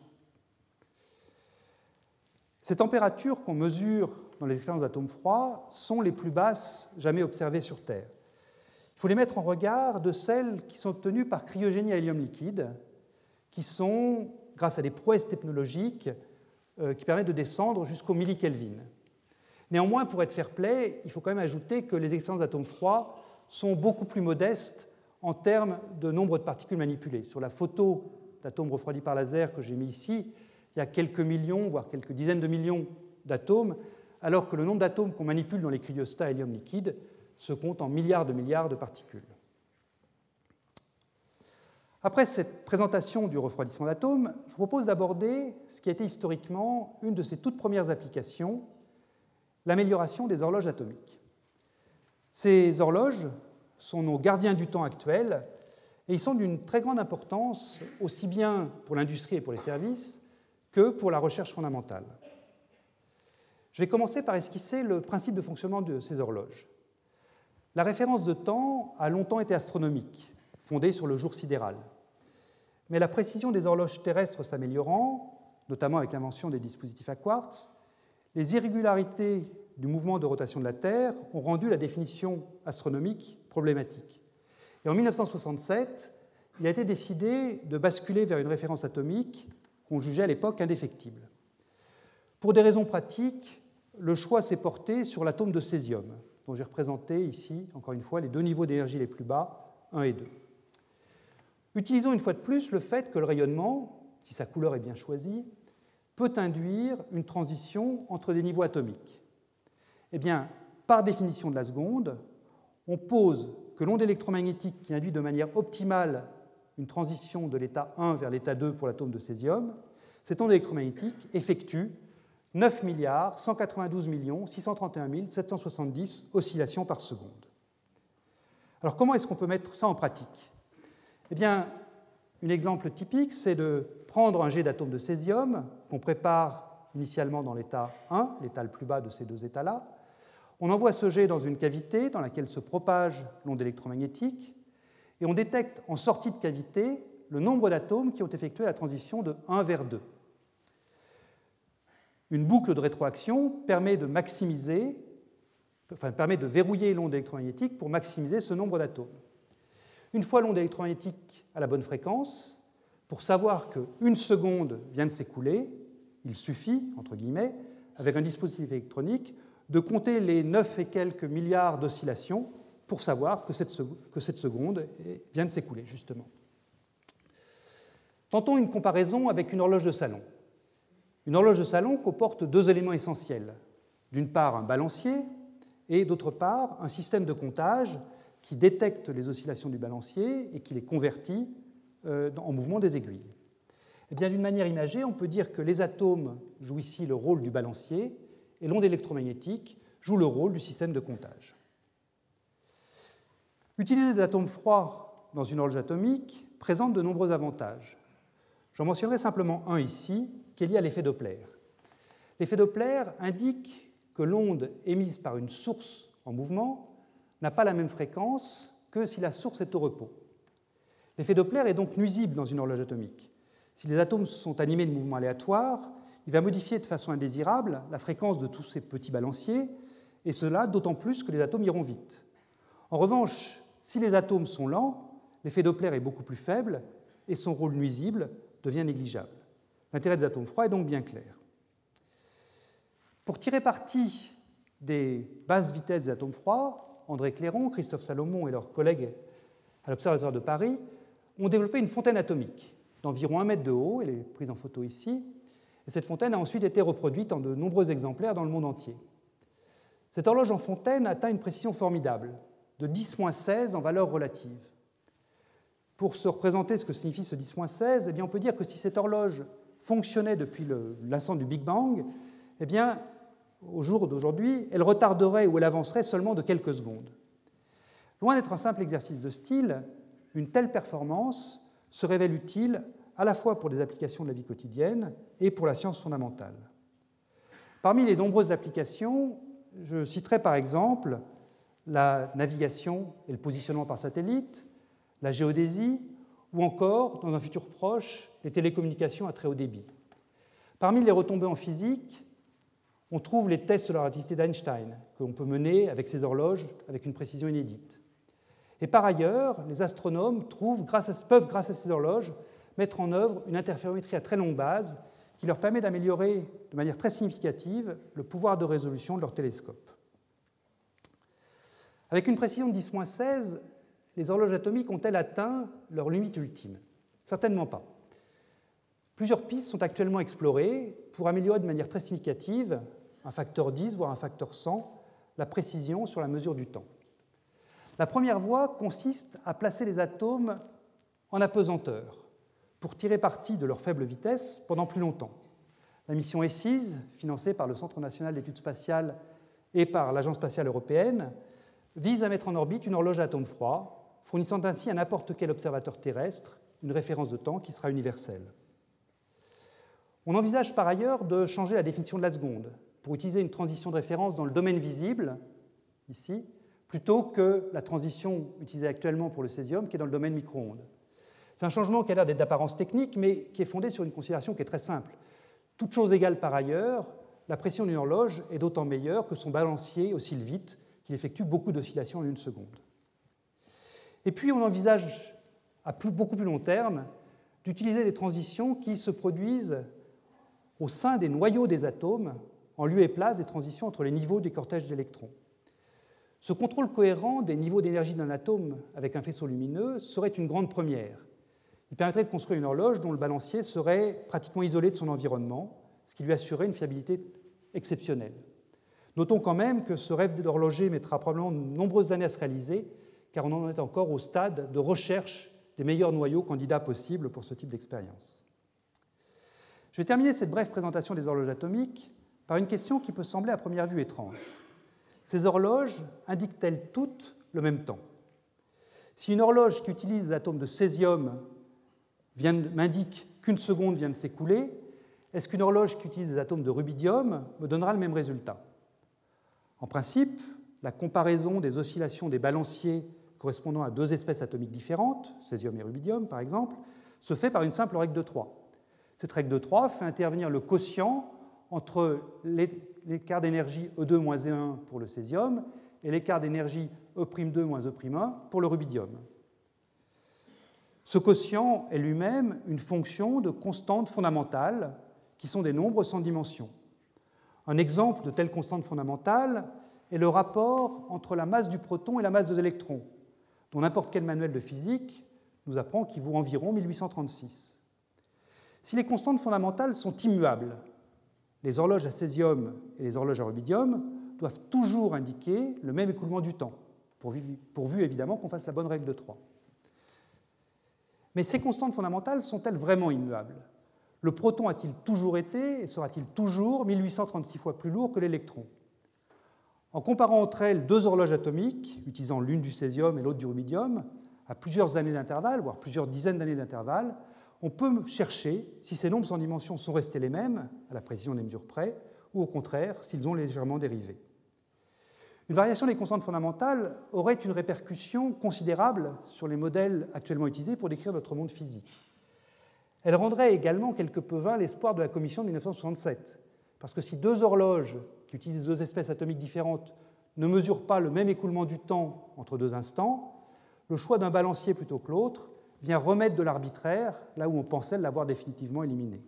Ces températures qu'on mesure dans les expériences d'atomes froids sont les plus basses jamais observées sur Terre. Il faut les mettre en regard de celles qui sont obtenues par cryogénie à hélium liquide, qui sont, grâce à des prouesses technologiques, euh, qui permettent de descendre jusqu'au millikelvin. Néanmoins, pour être fair-play, il faut quand même ajouter que les expériences d'atomes froids sont beaucoup plus modestes en termes de nombre de particules manipulées. Sur la photo d'atomes refroidis par laser que j'ai mis ici, il y a quelques millions, voire quelques dizaines de millions d'atomes, alors que le nombre d'atomes qu'on manipule dans les cryostats à hélium liquide se compte en milliards de milliards de particules. Après cette présentation du refroidissement d'atomes, je vous propose d'aborder ce qui a été historiquement une de ses toutes premières applications, l'amélioration des horloges atomiques. Ces horloges sont nos gardiens du temps actuels et ils sont d'une très grande importance aussi bien pour l'industrie et pour les services que pour la recherche fondamentale. Je vais commencer par esquisser le principe de fonctionnement de ces horloges. La référence de temps a longtemps été astronomique, fondée sur le jour sidéral. Mais la précision des horloges terrestres s'améliorant, notamment avec l'invention des dispositifs à quartz, les irrégularités du mouvement de rotation de la Terre ont rendu la définition astronomique problématique. Et en mille neuf cent soixante-sept, il a été décidé de basculer vers une référence atomique qu'on jugeait à l'époque indéfectible. Pour des raisons pratiques, le choix s'est porté sur l'atome de césium, dont j'ai représenté ici, encore une fois, les deux niveaux d'énergie les plus bas, un et deux. Utilisons une fois de plus le fait que le rayonnement, si sa couleur est bien choisie, peut induire une transition entre des niveaux atomiques. Eh bien, par définition de la seconde, on pose que l'onde électromagnétique qui induit de manière optimale une transition de l'état un vers l'état deux pour l'atome de césium, cette onde électromagnétique effectue neuf milliards cent quatre-vingt-douze millions six cent trente et un mille sept cent soixante-dix oscillations par seconde. Alors comment est-ce qu'on peut mettre ça en pratique? Eh bien, un exemple typique, c'est de prendre un jet d'atomes de césium qu'on prépare initialement dans l'état un, l'état le plus bas de ces deux états-là. On envoie ce jet dans une cavité dans laquelle se propage l'onde électromagnétique et on détecte en sortie de cavité le nombre d'atomes qui ont effectué la transition de un vers deux. Une boucle de rétroaction permet de maximiser, enfin, permet de verrouiller l'onde électromagnétique pour maximiser ce nombre d'atomes. Une fois l'onde électromagnétique à la bonne fréquence, pour savoir qu'une seconde vient de s'écouler, il suffit, entre guillemets, avec un dispositif électronique, de compter les neuf et quelques milliards d'oscillations pour savoir que cette, que cette seconde vient de s'écouler, justement. Tentons une comparaison avec une horloge de salon. Une horloge de salon comporte deux éléments essentiels. D'une part, un balancier et d'autre part, un système de comptage qui détecte les oscillations du balancier et qui les convertit en mouvement des aiguilles. Eh bien, d'une manière imagée, on peut dire que les atomes jouent ici le rôle du balancier et l'onde électromagnétique joue le rôle du système de comptage. Utiliser des atomes froids dans une horloge atomique présente de nombreux avantages. J'en mentionnerai simplement un ici, qui est lié à l'effet Doppler. L'effet Doppler indique que l'onde émise par une source en mouvement n'a pas la même fréquence que si la source est au repos. L'effet Doppler est donc nuisible dans une horloge atomique. Si les atomes sont animés de mouvements aléatoires, il va modifier de façon indésirable la fréquence de tous ces petits balanciers, et cela d'autant plus que les atomes iront vite. En revanche, si les atomes sont lents, l'effet Doppler est beaucoup plus faible et son rôle nuisible devient négligeable. L'intérêt des atomes froids est donc bien clair. Pour tirer parti des basses vitesses des atomes froids, André Clairon, Christophe Salomon et leurs collègues à l'Observatoire de Paris ont développé une fontaine atomique d'environ un mètre de haut, elle est prise en photo ici, et cette fontaine a ensuite été reproduite en de nombreux exemplaires dans le monde entier. Cette horloge en fontaine atteint une précision formidable, de dix moins seize en valeur relative. Pour se représenter ce que signifie ce dix moins seize, eh bien on peut dire que si cette horloge fonctionnait depuis l'instant du Big Bang, eh bien, au jour d'aujourd'hui, elle retarderait ou elle avancerait seulement de quelques secondes. Loin d'être un simple exercice de style, une telle performance se révèle utile à la fois pour des applications de la vie quotidienne et pour la science fondamentale. Parmi les nombreuses applications, je citerai par exemple la navigation et le positionnement par satellite, la géodésie ou encore, dans un futur proche, les télécommunications à très haut débit. Parmi les retombées en physique, on trouve les tests sur la relativité d'Einstein, que l'on peut mener avec ces horloges avec une précision inédite. Et par ailleurs, les astronomes trouvent, grâce à, peuvent, grâce à ces horloges, mettre en œuvre une interférométrie à très longue base qui leur permet d'améliorer de manière très significative le pouvoir de résolution de leur télescope. Avec une précision de dix moins seize, les horloges atomiques ont-elles atteint leur limite ultime? Certainement pas. Plusieurs pistes sont actuellement explorées pour améliorer de manière très significative, un facteur dix, voire un facteur cent, la précision sur la mesure du temps. La première voie consiste à placer les atomes en apesanteur pour tirer parti de leur faible vitesse pendant plus longtemps. La mission E S I S, financée par le Centre national d'études spatiales et par l'Agence spatiale européenne, vise à mettre en orbite une horloge à atomes froids, fournissant ainsi à n'importe quel observateur terrestre une référence de temps qui sera universelle. On envisage par ailleurs de changer la définition de la seconde pour utiliser une transition de référence dans le domaine visible, ici, plutôt que la transition utilisée actuellement pour le césium, qui est dans le domaine micro-ondes. C'est un changement qui a l'air d'être d'apparence technique, mais qui est fondé sur une considération qui est très simple. Toute chose égale par ailleurs, la pression d'une horloge est d'autant meilleure que son balancier oscille vite, qu'il effectue beaucoup d'oscillations en une seconde. Et puis on envisage, à plus, beaucoup plus long terme, d'utiliser des transitions qui se produisent au sein des noyaux des atomes, en lieu et place des transitions entre les niveaux des cortèges d'électrons. Ce contrôle cohérent des niveaux d'énergie d'un atome avec un faisceau lumineux serait une grande première. Il permettrait de construire une horloge dont le balancier serait pratiquement isolé de son environnement, ce qui lui assurerait une fiabilité exceptionnelle. Notons quand même que ce rêve d'horloger mettra probablement de nombreuses années à se réaliser, car on en est encore au stade de recherche des meilleurs noyaux candidats possibles pour ce type d'expérience. Je vais terminer cette brève présentation des horloges atomiques par une question qui peut sembler à première vue étrange. Ces horloges indiquent-elles toutes le même temps? Si une horloge qui utilise l'atome de césium m'indique qu'une seconde vient de s'écouler, est-ce qu'une horloge qui utilise des atomes de rubidium me donnera le même résultat? En principe, la comparaison des oscillations des balanciers correspondant à deux espèces atomiques différentes, césium et rubidium par exemple, se fait par une simple règle de trois. Cette règle de trois fait intervenir le quotient entre l'écart d'énergie E deux moins E un pour le césium et l'écart d'énergie E' deux moins E' un pour le rubidium. Ce quotient est lui-même une fonction de constantes fondamentales qui sont des nombres sans dimension. Un exemple de telle constante fondamentale est le rapport entre la masse du proton et la masse des électrons, dont n'importe quel manuel de physique nous apprend qu'il vaut environ mille huit cent trente-six. Si les constantes fondamentales sont immuables, les horloges à césium et les horloges à rubidium doivent toujours indiquer le même écoulement du temps, pourvu, pourvu évidemment qu'on fasse la bonne règle de trois. Mais ces constantes fondamentales sont-elles vraiment immuables? Le proton a-t-il toujours été et sera-t-il toujours mille huit cent trente-six fois plus lourd que l'électron? En comparant entre elles deux horloges atomiques, utilisant l'une du césium et l'autre du rubidium, à plusieurs années d'intervalle, voire plusieurs dizaines d'années d'intervalle, on peut chercher si ces nombres sans dimension sont restés les mêmes, à la précision des mesures près, ou au contraire, s'ils ont légèrement dérivé. Une variation des constantes fondamentales aurait une répercussion considérable sur les modèles actuellement utilisés pour décrire notre monde physique. Elle rendrait également quelque peu vain l'espoir de la Commission de mille neuf cent soixante-sept, parce que si deux horloges qui utilisent deux espèces atomiques différentes ne mesurent pas le même écoulement du temps entre deux instants, le choix d'un balancier plutôt que l'autre vient remettre de l'arbitraire là où on pensait l'avoir définitivement éliminé.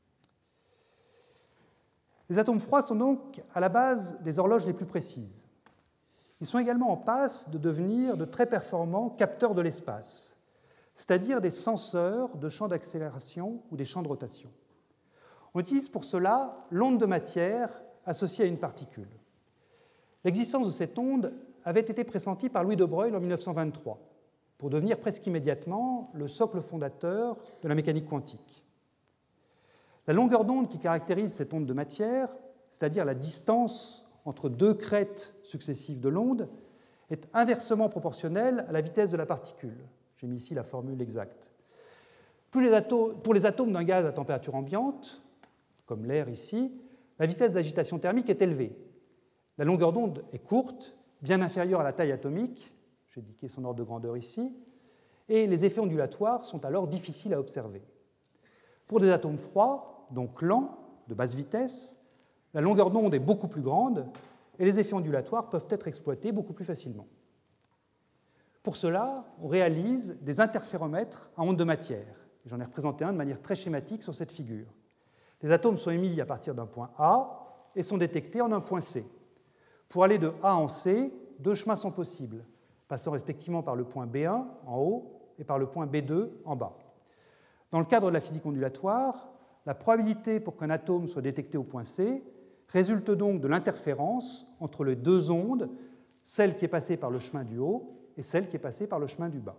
Les atomes froids sont donc à la base des horloges les plus précises. Ils sont également en passe de devenir de très performants capteurs de l'espace, c'est-à-dire des senseurs de champs d'accélération ou des champs de rotation. On utilise pour cela l'onde de matière associée à une particule. L'existence de cette onde avait été pressentie par Louis de Broglie en mille neuf cent vingt-trois, pour devenir presque immédiatement le socle fondateur de la mécanique quantique. La longueur d'onde qui caractérise cette onde de matière, c'est-à-dire la distance entre deux crêtes successives de l'onde, est inversement proportionnelle à la vitesse de la particule. J'ai mis ici la formule exacte. Pour les atomes, pour les atomes d'un gaz à température ambiante, comme l'air ici, la vitesse d'agitation thermique est élevée. La longueur d'onde est courte, bien inférieure à la taille atomique, j'ai indiqué son ordre de grandeur ici, et les effets ondulatoires sont alors difficiles à observer. Pour des atomes froids, donc lents, de basse vitesse, la longueur d'onde est beaucoup plus grande et les effets ondulatoires peuvent être exploités beaucoup plus facilement. Pour cela, on réalise des interféromètres à onde de matière. J'en ai représenté un de manière très schématique sur cette figure. Les atomes sont émis à partir d'un point A et sont détectés en un point C. Pour aller de A en C, deux chemins sont possibles, passant respectivement par le point B un en haut et par le point B deux en bas. Dans le cadre de la physique ondulatoire, la probabilité pour qu'un atome soit détecté au point C résulte donc de l'interférence entre les deux ondes, celle qui est passée par le chemin du haut et celle qui est passée par le chemin du bas.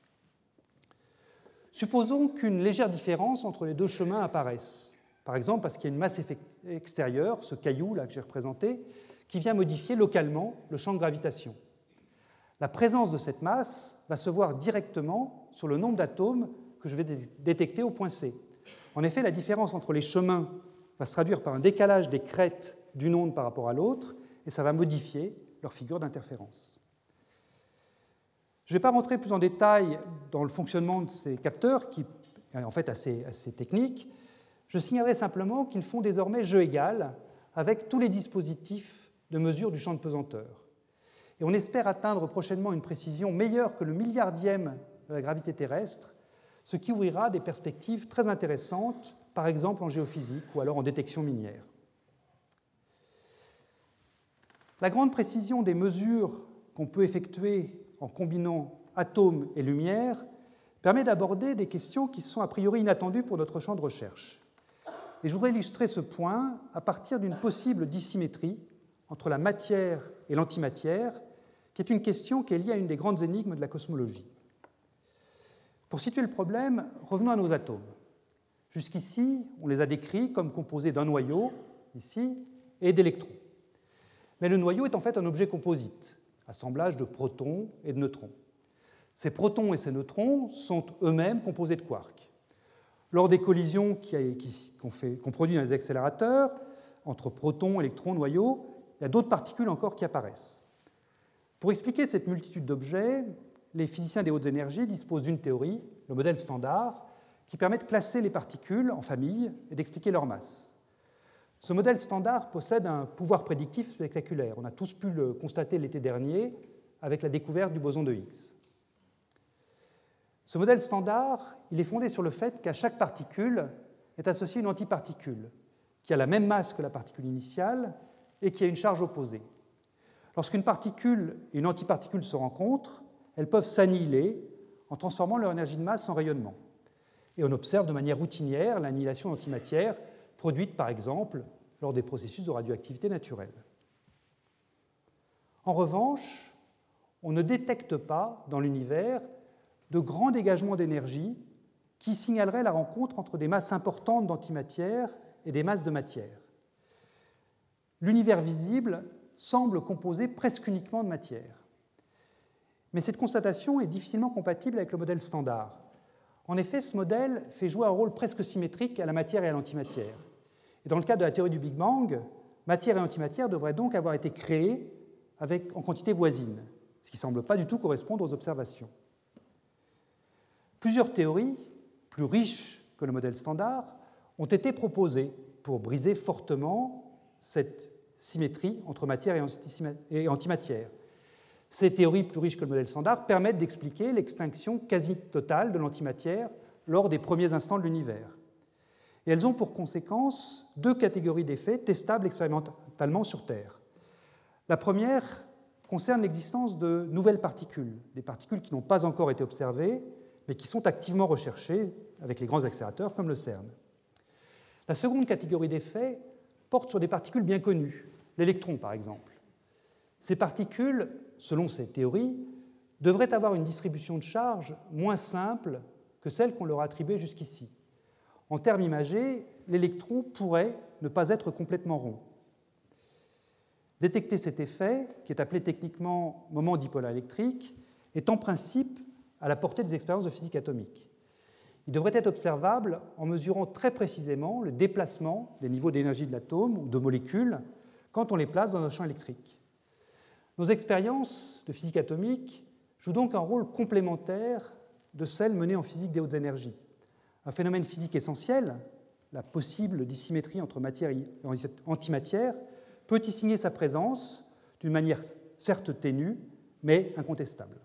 Supposons qu'une légère différence entre les deux chemins apparaisse, par exemple parce qu'il y a une masse extérieure, ce caillou là que j'ai représenté, qui vient modifier localement le champ de gravitation. La présence de cette masse va se voir directement sur le nombre d'atomes que je vais détecter au point C. En effet, la différence entre les chemins va se traduire par un décalage des crêtes d'une onde par rapport à l'autre, et ça va modifier leur figure d'interférence. Je ne vais pas rentrer plus en détail dans le fonctionnement de ces capteurs, qui est en fait assez, assez technique. Je signalerai simplement qu'ils font désormais jeu égal avec tous les dispositifs de mesure du champ de pesanteur. Et on espère atteindre prochainement une précision meilleure que le milliardième de la gravité terrestre, ce qui ouvrira des perspectives très intéressantes, par exemple en géophysique ou alors en détection minière. La grande précision des mesures qu'on peut effectuer en combinant atomes et lumière permet d'aborder des questions qui sont a priori inattendues pour notre champ de recherche. Et je voudrais illustrer ce point à partir d'une possible dissymétrie entre la matière et l'antimatière, qui est une question qui est liée à une des grandes énigmes de la cosmologie. Pour situer le problème, revenons à nos atomes. Jusqu'ici, on les a décrits comme composés d'un noyau, ici, et d'électrons. Mais le noyau est en fait un objet composite, assemblage de protons et de neutrons. Ces protons et ces neutrons sont eux-mêmes composés de quarks. Lors des collisions qu'on fait, qu'on produit dans les accélérateurs, entre protons, électrons, noyaux, il y a d'autres particules encore qui apparaissent. Pour expliquer cette multitude d'objets, les physiciens des hautes énergies disposent d'une théorie, le modèle standard, qui permet de classer les particules en familles et d'expliquer leur masse. Ce modèle standard possède un pouvoir prédictif spectaculaire. On a tous pu le constater l'été dernier avec la découverte du boson de Higgs. Ce modèle standard, il est fondé sur le fait qu'à chaque particule est associée une antiparticule qui a la même masse que la particule initiale et qui a une charge opposée. Lorsqu'une particule et une antiparticule se rencontrent, elles peuvent s'annihiler en transformant leur énergie de masse en rayonnement. Et on observe de manière routinière l'annihilation d'antimatière produite par exemple lors des processus de radioactivité naturelle. En revanche, on ne détecte pas dans l'univers de grands dégagements d'énergie qui signaleraient la rencontre entre des masses importantes d'antimatière et des masses de matière. L'univers visible semble composé presque uniquement de matière. Mais cette constatation est difficilement compatible avec le modèle standard. En effet, ce modèle fait jouer un rôle presque symétrique à la matière et à l'antimatière. Et dans le cas de la théorie du Big Bang, matière et antimatière devraient donc avoir été créées avec, en quantité voisine, ce qui ne semble pas du tout correspondre aux observations. Plusieurs théories, plus riches que le modèle standard, ont été proposées pour briser fortement cette symétrie entre matière et antimatière. Ces théories plus riches que le modèle standard permettent d'expliquer l'extinction quasi totale de l'antimatière lors des premiers instants de l'univers. Et elles ont pour conséquence deux catégories d'effets testables expérimentalement sur Terre. La première concerne l'existence de nouvelles particules, des particules qui n'ont pas encore été observées, mais qui sont activement recherchées avec les grands accélérateurs comme le CERN. La seconde catégorie d'effets porte sur des particules bien connues, l'électron par exemple. Ces particules, selon ces théories, devraient avoir une distribution de charge moins simple que celle qu'on leur a attribuée jusqu'ici. En termes imagés, l'électron pourrait ne pas être complètement rond. Détecter cet effet, qui est appelé techniquement moment dipolaire électrique, est en principe à la portée des expériences de physique atomique. Il devrait être observable en mesurant très précisément le déplacement des niveaux d'énergie de l'atome ou de molécules quand on les place dans un champ électrique. Nos expériences de physique atomique jouent donc un rôle complémentaire de celles menées en physique des hautes énergies. Un phénomène physique essentiel, la possible dissymétrie entre matière et antimatière, peut y signer sa présence d'une manière certes ténue, mais incontestable.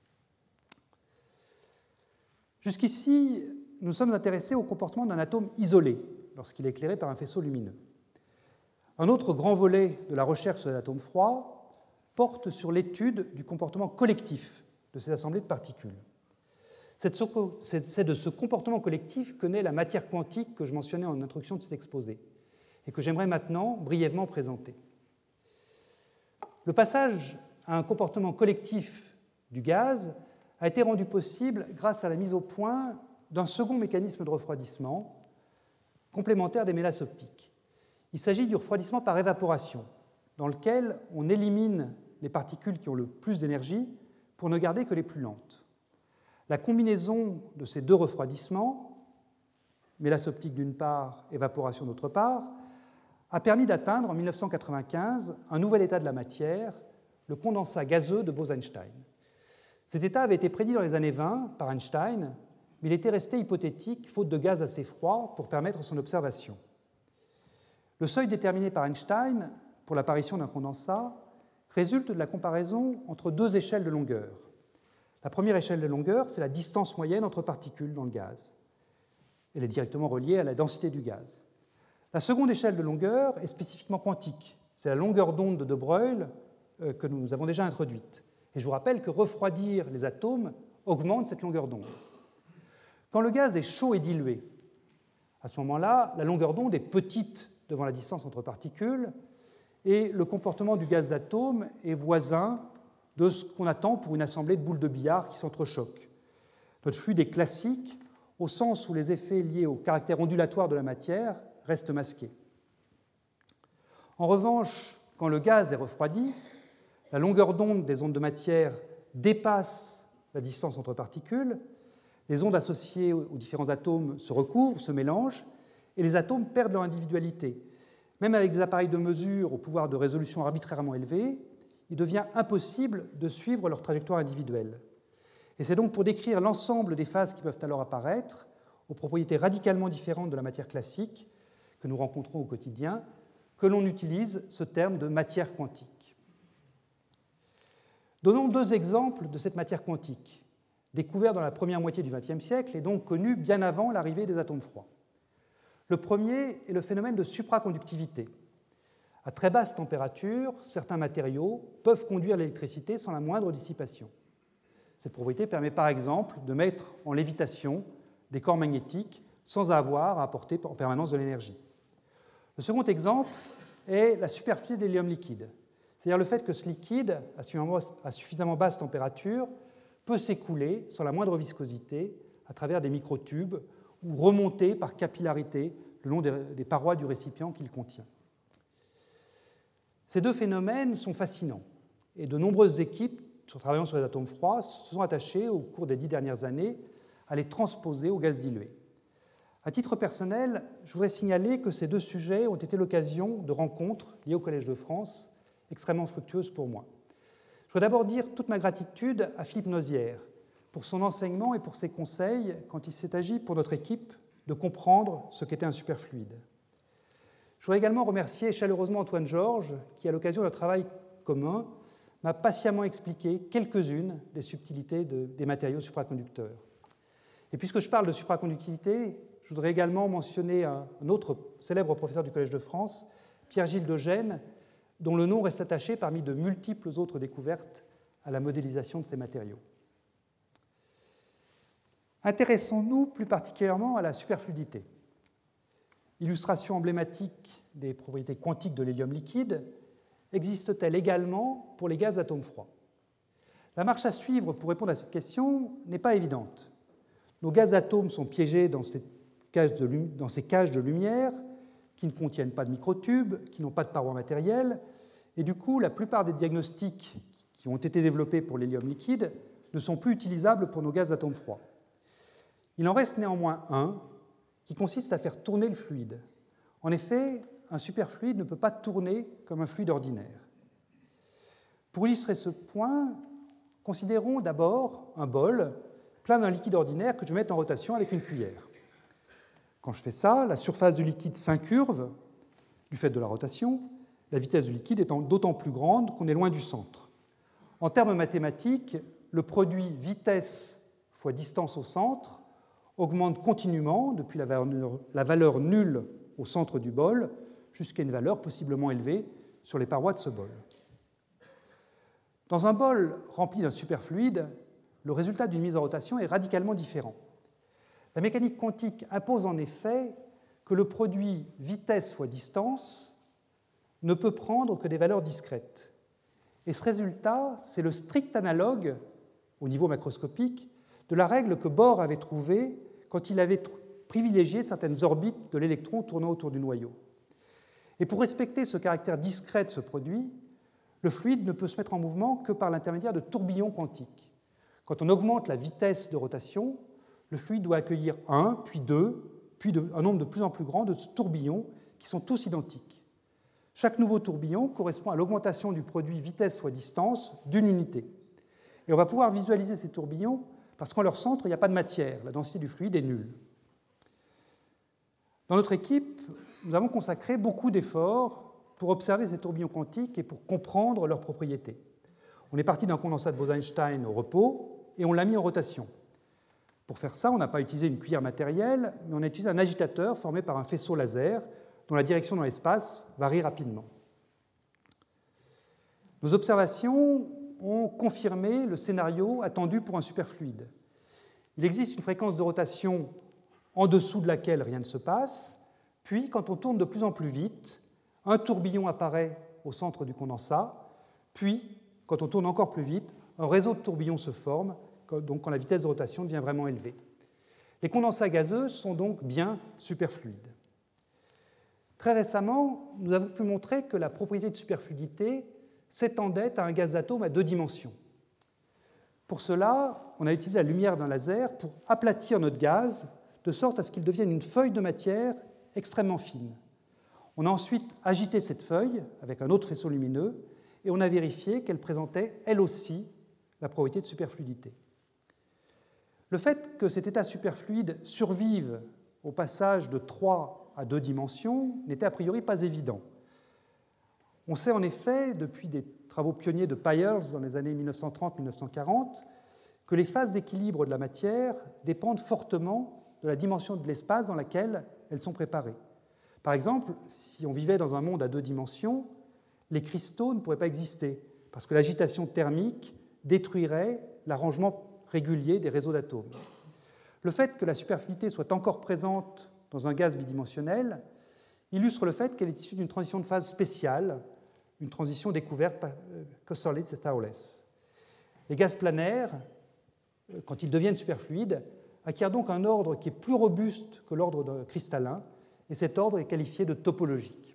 Jusqu'ici, nous sommes intéressés au comportement d'un atome isolé lorsqu'il est éclairé par un faisceau lumineux. Un autre grand volet de la recherche sur les atomes froids porte sur l'étude du comportement collectif de ces assemblées de particules. C'est de ce comportement collectif que naît la matière quantique que je mentionnais en introduction de cet exposé et que j'aimerais maintenant brièvement présenter. Le passage à un comportement collectif du gaz a été rendu possible grâce à la mise au point d'un second mécanisme de refroidissement complémentaire des mélasses optiques. Il s'agit du refroidissement par évaporation, dans lequel on élimine les particules qui ont le plus d'énergie pour ne garder que les plus lentes. La combinaison de ces deux refroidissements, mélasse optique d'une part, évaporation d'autre part, a permis d'atteindre en mille neuf cent quatre-vingt-quinze un nouvel état de la matière, le condensat gazeux de Bose-Einstein. Cet état avait été prédit dans les années vingt par Einstein, mais il était resté hypothétique faute de gaz assez froid pour permettre son observation. Le seuil déterminé par Einstein pour l'apparition d'un condensat résulte de la comparaison entre deux échelles de longueur. La première échelle de longueur, c'est la distance moyenne entre particules dans le gaz. Elle est directement reliée à la densité du gaz. La seconde échelle de longueur est spécifiquement quantique. C'est la longueur d'onde de De Broglie euh, que nous avons déjà introduite. Et je vous rappelle que refroidir les atomes augmente cette longueur d'onde. Quand le gaz est chaud et dilué, à ce moment-là, la longueur d'onde est petite devant la distance entre particules et le comportement du gaz d'atome est voisin de ce qu'on attend pour une assemblée de boules de billard qui s'entrechoquent. Notre fluide est classique au sens où les effets liés au caractère ondulatoire de la matière restent masqués. En revanche, quand le gaz est refroidi, la longueur d'onde des ondes de matière dépasse la distance entre particules, les ondes associées aux différents atomes se recouvrent, se mélangent, et les atomes perdent leur individualité. Même avec des appareils de mesure au pouvoir de résolution arbitrairement élevé, il devient impossible de suivre leur trajectoire individuelle. Et c'est donc pour décrire l'ensemble des phases qui peuvent alors apparaître, aux propriétés radicalement différentes de la matière classique que nous rencontrons au quotidien, que l'on utilise ce terme de matière quantique. Donnons deux exemples de cette matière quantique, découverte dans la première moitié du vingtième siècle et donc connue bien avant l'arrivée des atomes froids. Le premier est le phénomène de supraconductivité. À très basse température, certains matériaux peuvent conduire l'électricité sans la moindre dissipation. Cette propriété permet par exemple de mettre en lévitation des corps magnétiques sans avoir à apporter en permanence de l'énergie. Le second exemple est la superfluité de l'hélium liquide, c'est-à-dire le fait que ce liquide, à suffisamment basse température, peut s'écouler sans la moindre viscosité à travers des microtubes ou remonter par capillarité le long des parois du récipient qu'il contient. Ces deux phénomènes sont fascinants et de nombreuses équipes travaillant sur les atomes froids se sont attachées au cours des dix dernières années à les transposer au gaz dilué. À titre personnel, je voudrais signaler que ces deux sujets ont été l'occasion de rencontres liées au Collège de France, extrêmement fructueuses pour moi. Je voudrais d'abord dire toute ma gratitude à Philippe Nozière pour son enseignement et pour ses conseils quand il s'est agi pour notre équipe de comprendre ce qu'était un superfluide. Je voudrais également remercier chaleureusement Antoine Georges qui, à l'occasion d'un travail commun, m'a patiemment expliqué quelques-unes des subtilités de, des matériaux supraconducteurs. Et puisque je parle de supraconductivité, je voudrais également mentionner un, un autre célèbre professeur du Collège de France, Pierre-Gilles de Gennes, dont le nom reste attaché parmi de multiples autres découvertes à la modélisation de ces matériaux. Intéressons-nous plus particulièrement à la superfluidité. Illustration emblématique des propriétés quantiques de l'hélium liquide, existe-t-elle également pour les gaz d'atomes froids? La marche à suivre pour répondre à cette question n'est pas évidente. Nos gaz atomes sont piégés dans ces cages de, dans ces cages de lumière qui ne contiennent pas de microtubes, qui n'ont pas de parois matérielles, et du coup, la plupart des diagnostics qui ont été développés pour l'hélium liquide ne sont plus utilisables pour nos gaz d'atomes froids. Il en reste néanmoins un qui consiste à faire tourner le fluide. En effet, un superfluide ne peut pas tourner comme un fluide ordinaire. Pour illustrer ce point, considérons d'abord un bol plein d'un liquide ordinaire que je vais mettre en rotation avec une cuillère. Quand je fais ça, la surface du liquide s'incurve du fait de la rotation, la vitesse du liquide étant d'autant plus grande qu'on est loin du centre. En termes mathématiques, le produit vitesse fois distance au centre augmente continuellement depuis la valeur, la valeur nulle au centre du bol jusqu'à une valeur possiblement élevée sur les parois de ce bol. Dans un bol rempli d'un superfluide, le résultat d'une mise en rotation est radicalement différent. La mécanique quantique impose en effet que le produit vitesse fois distance ne peut prendre que des valeurs discrètes. Et ce résultat, c'est le strict analogue, au niveau macroscopique, de la règle que Bohr avait trouvée quand il avait privilégié certaines orbites de l'électron tournant autour du noyau. Et pour respecter ce caractère discret de ce produit, le fluide ne peut se mettre en mouvement que par l'intermédiaire de tourbillons quantiques. Quand on augmente la vitesse de rotation, le fluide doit accueillir un, puis deux, puis de, un nombre de plus en plus grand de tourbillons qui sont tous identiques. Chaque nouveau tourbillon correspond à l'augmentation du produit vitesse fois distance d'une unité. Et on va pouvoir visualiser ces tourbillons parce qu'en leur centre, il n'y a pas de matière, la densité du fluide est nulle. Dans notre équipe, nous avons consacré beaucoup d'efforts pour observer ces tourbillons quantiques et pour comprendre leurs propriétés. On est parti d'un condensat de Bose-Einstein au repos et on l'a mis en rotation. Pour faire ça, on n'a pas utilisé une cuillère matérielle, mais on a utilisé un agitateur formé par un faisceau laser dont la direction dans l'espace varie rapidement. Nos observations ont confirmé le scénario attendu pour un superfluide. Il existe une fréquence de rotation en dessous de laquelle rien ne se passe, puis quand on tourne de plus en plus vite, un tourbillon apparaît au centre du condensat, puis quand on tourne encore plus vite, un réseau de tourbillons se forme, donc quand la vitesse de rotation devient vraiment élevée. Les condensats gazeux sont donc bien superfluides. Très récemment, nous avons pu montrer que la propriété de superfluidité s'étendait à un gaz d'atome à deux dimensions. Pour cela, on a utilisé la lumière d'un laser pour aplatir notre gaz de sorte à ce qu'il devienne une feuille de matière extrêmement fine. On a ensuite agité cette feuille avec un autre faisceau lumineux et on a vérifié qu'elle présentait elle aussi la propriété de superfluidité. Le fait que cet état superfluide survive au passage de trois à deux dimensions n'était a priori pas évident. On sait en effet, depuis des travaux pionniers de Peierls dans les années mille neuf cent trente à mille neuf cent quarante, que les phases d'équilibre de la matière dépendent fortement de la dimension de l'espace dans laquelle elles sont préparées. Par exemple, si on vivait dans un monde à deux dimensions, les cristaux ne pourraient pas exister, parce que l'agitation thermique détruirait l'arrangement régulier des réseaux d'atomes. Le fait que la superfluidité soit encore présente dans un gaz bidimensionnel illustre le fait qu'elle est issue d'une transition de phase spéciale, une transition découverte par Kosterlitz et Thouless. Les gaz planaires, quand ils deviennent superfluides, acquièrent donc un ordre qui est plus robuste que l'ordre cristallin, et cet ordre est qualifié de topologique.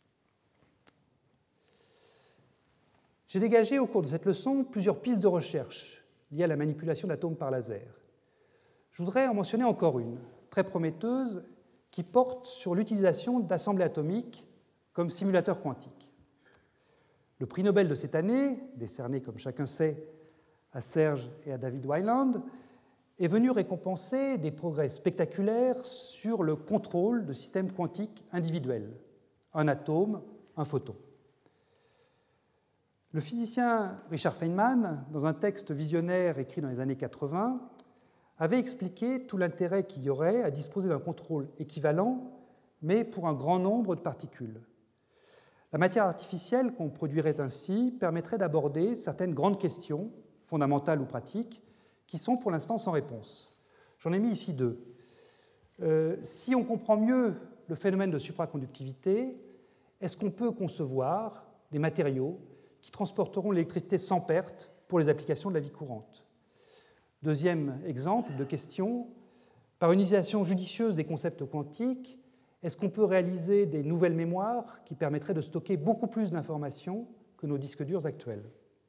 J'ai dégagé au cours de cette leçon plusieurs pistes de recherche liées à la manipulation d'atomes par laser. Je voudrais en mentionner encore une, très prometteuse, qui porte sur l'utilisation d'assemblées atomiques comme simulateurs quantiques. Le prix Nobel de cette année, décerné, comme chacun sait, à Serge et à David Weiland, est venu récompenser des progrès spectaculaires sur le contrôle de systèmes quantiques individuels, un atome, un photon. Le physicien Richard Feynman, dans un texte visionnaire écrit dans les années quatre-vingts, avait expliqué tout l'intérêt qu'il y aurait à disposer d'un contrôle équivalent, mais pour un grand nombre de particules. La matière artificielle qu'on produirait ainsi permettrait d'aborder certaines grandes questions, fondamentales ou pratiques, qui sont pour l'instant sans réponse. J'en ai mis ici deux. Euh, si on comprend mieux le phénomène de supraconductivité, est-ce qu'on peut concevoir des matériaux qui transporteront l'électricité sans perte pour les applications de la vie courante? Deuxième exemple de question, par une utilisation judicieuse des concepts quantiques, est-ce qu'on peut réaliser des nouvelles mémoires qui permettraient de stocker beaucoup plus d'informations que nos disques durs actuels?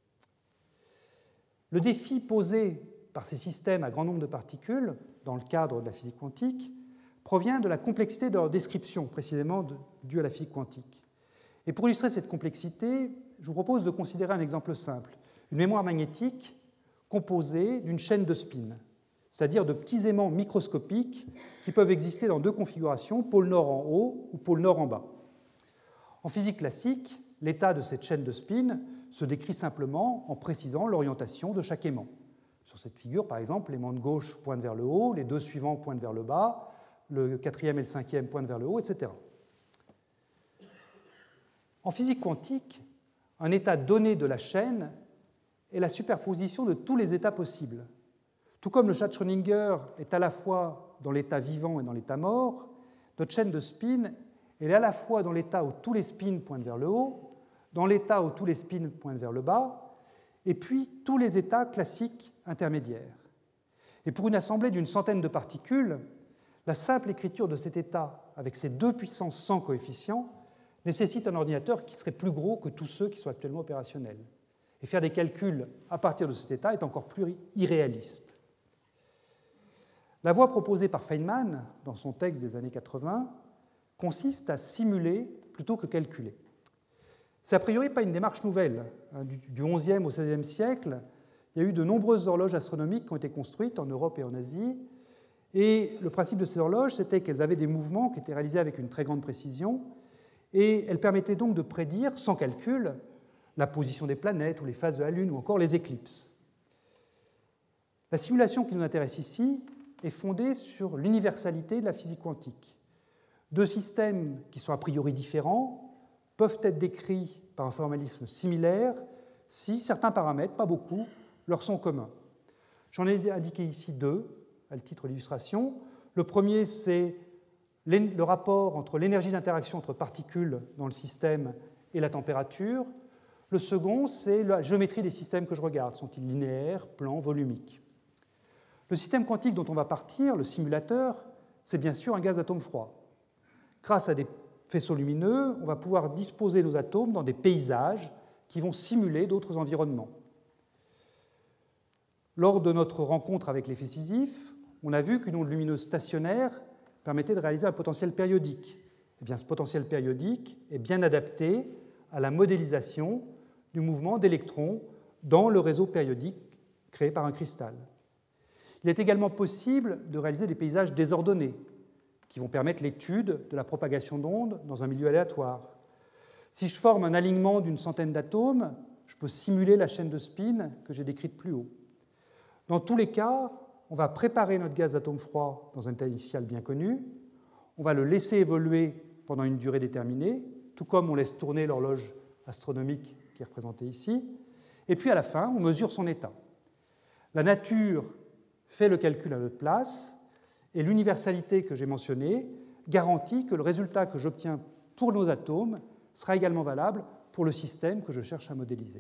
Le défi posé par ces systèmes à grand nombre de particules, dans le cadre de la physique quantique, provient de la complexité de leur description, précisément de, due à la physique quantique. Et pour illustrer cette complexité, je vous propose de considérer un exemple simple, une mémoire magnétique composée d'une chaîne de spins, c'est-à-dire de petits aimants microscopiques qui peuvent exister dans deux configurations, pôle nord en haut ou pôle nord en bas. En physique classique, l'état de cette chaîne de spins se décrit simplement en précisant l'orientation de chaque aimant. Sur cette figure, par exemple, l'aimant de gauche pointe vers le haut, les deux suivants pointent vers le bas, le quatrième et le cinquième pointent vers le haut, et cetera. En physique quantique, un état donné de la chaîne est la superposition de tous les états possibles. Tout comme le chat de Schrödinger est à la fois dans l'état vivant et dans l'état mort, notre chaîne de spins est à la fois dans l'état où tous les spins pointent vers le haut, dans l'état où tous les spins pointent vers le bas, et puis tous les états classiques intermédiaires. Et pour une assemblée d'une centaine de particules, la simple écriture de cet état avec ses deux puissance cent coefficients nécessite un ordinateur qui serait plus gros que tous ceux qui sont actuellement opérationnels. Et faire des calculs à partir de cet état est encore plus irréaliste. La voie proposée par Feynman, dans son texte des années quatre-vingts, consiste à simuler plutôt que calculer. C'est a priori pas une démarche nouvelle. Du onzième au seizième siècle, il y a eu de nombreuses horloges astronomiques qui ont été construites en Europe et en Asie. Et le principe de ces horloges, c'était qu'elles avaient des mouvements qui étaient réalisés avec une très grande précision. Et elles permettaient donc de prédire, sans calcul, la position des planètes ou les phases de la Lune ou encore les éclipses. La simulation qui nous intéresse ici est fondée sur l'universalité de la physique quantique. Deux systèmes qui sont a priori différents peuvent être décrits par un formalisme similaire si certains paramètres, pas beaucoup, leur sont communs. J'en ai indiqué ici deux, à le titre d'illustration. Le premier, c'est le rapport entre l'énergie d'interaction entre particules dans le système et la température. Le second, c'est la géométrie des systèmes que je regarde. Sont-ils linéaires, plans, volumiques? Le système quantique dont on va partir, le simulateur, c'est bien sûr un gaz d'atomes froids. Grâce à des faisceaux lumineux, on va pouvoir disposer nos atomes dans des paysages qui vont simuler d'autres environnements. Lors de notre rencontre avec l'effet Sisyphe, on a vu qu'une onde lumineuse stationnaire permettait de réaliser un potentiel périodique. Eh bien, ce potentiel périodique est bien adapté à la modélisation du mouvement d'électrons dans le réseau périodique créé par un cristal. Il est également possible de réaliser des paysages désordonnés qui vont permettre l'étude de la propagation d'ondes dans un milieu aléatoire. Si je forme un alignement d'une centaine d'atomes, je peux simuler la chaîne de spin que j'ai décrite plus haut. Dans tous les cas, on va préparer notre gaz d'atomes froids dans un état initial bien connu, on va le laisser évoluer pendant une durée déterminée, tout comme on laisse tourner l'horloge astronomique qui est représentée ici, et puis à la fin, on mesure son état. La nature fait le calcul à notre place, et l'universalité que j'ai mentionnée garantit que le résultat que j'obtiens pour nos atomes sera également valable pour le système que je cherche à modéliser.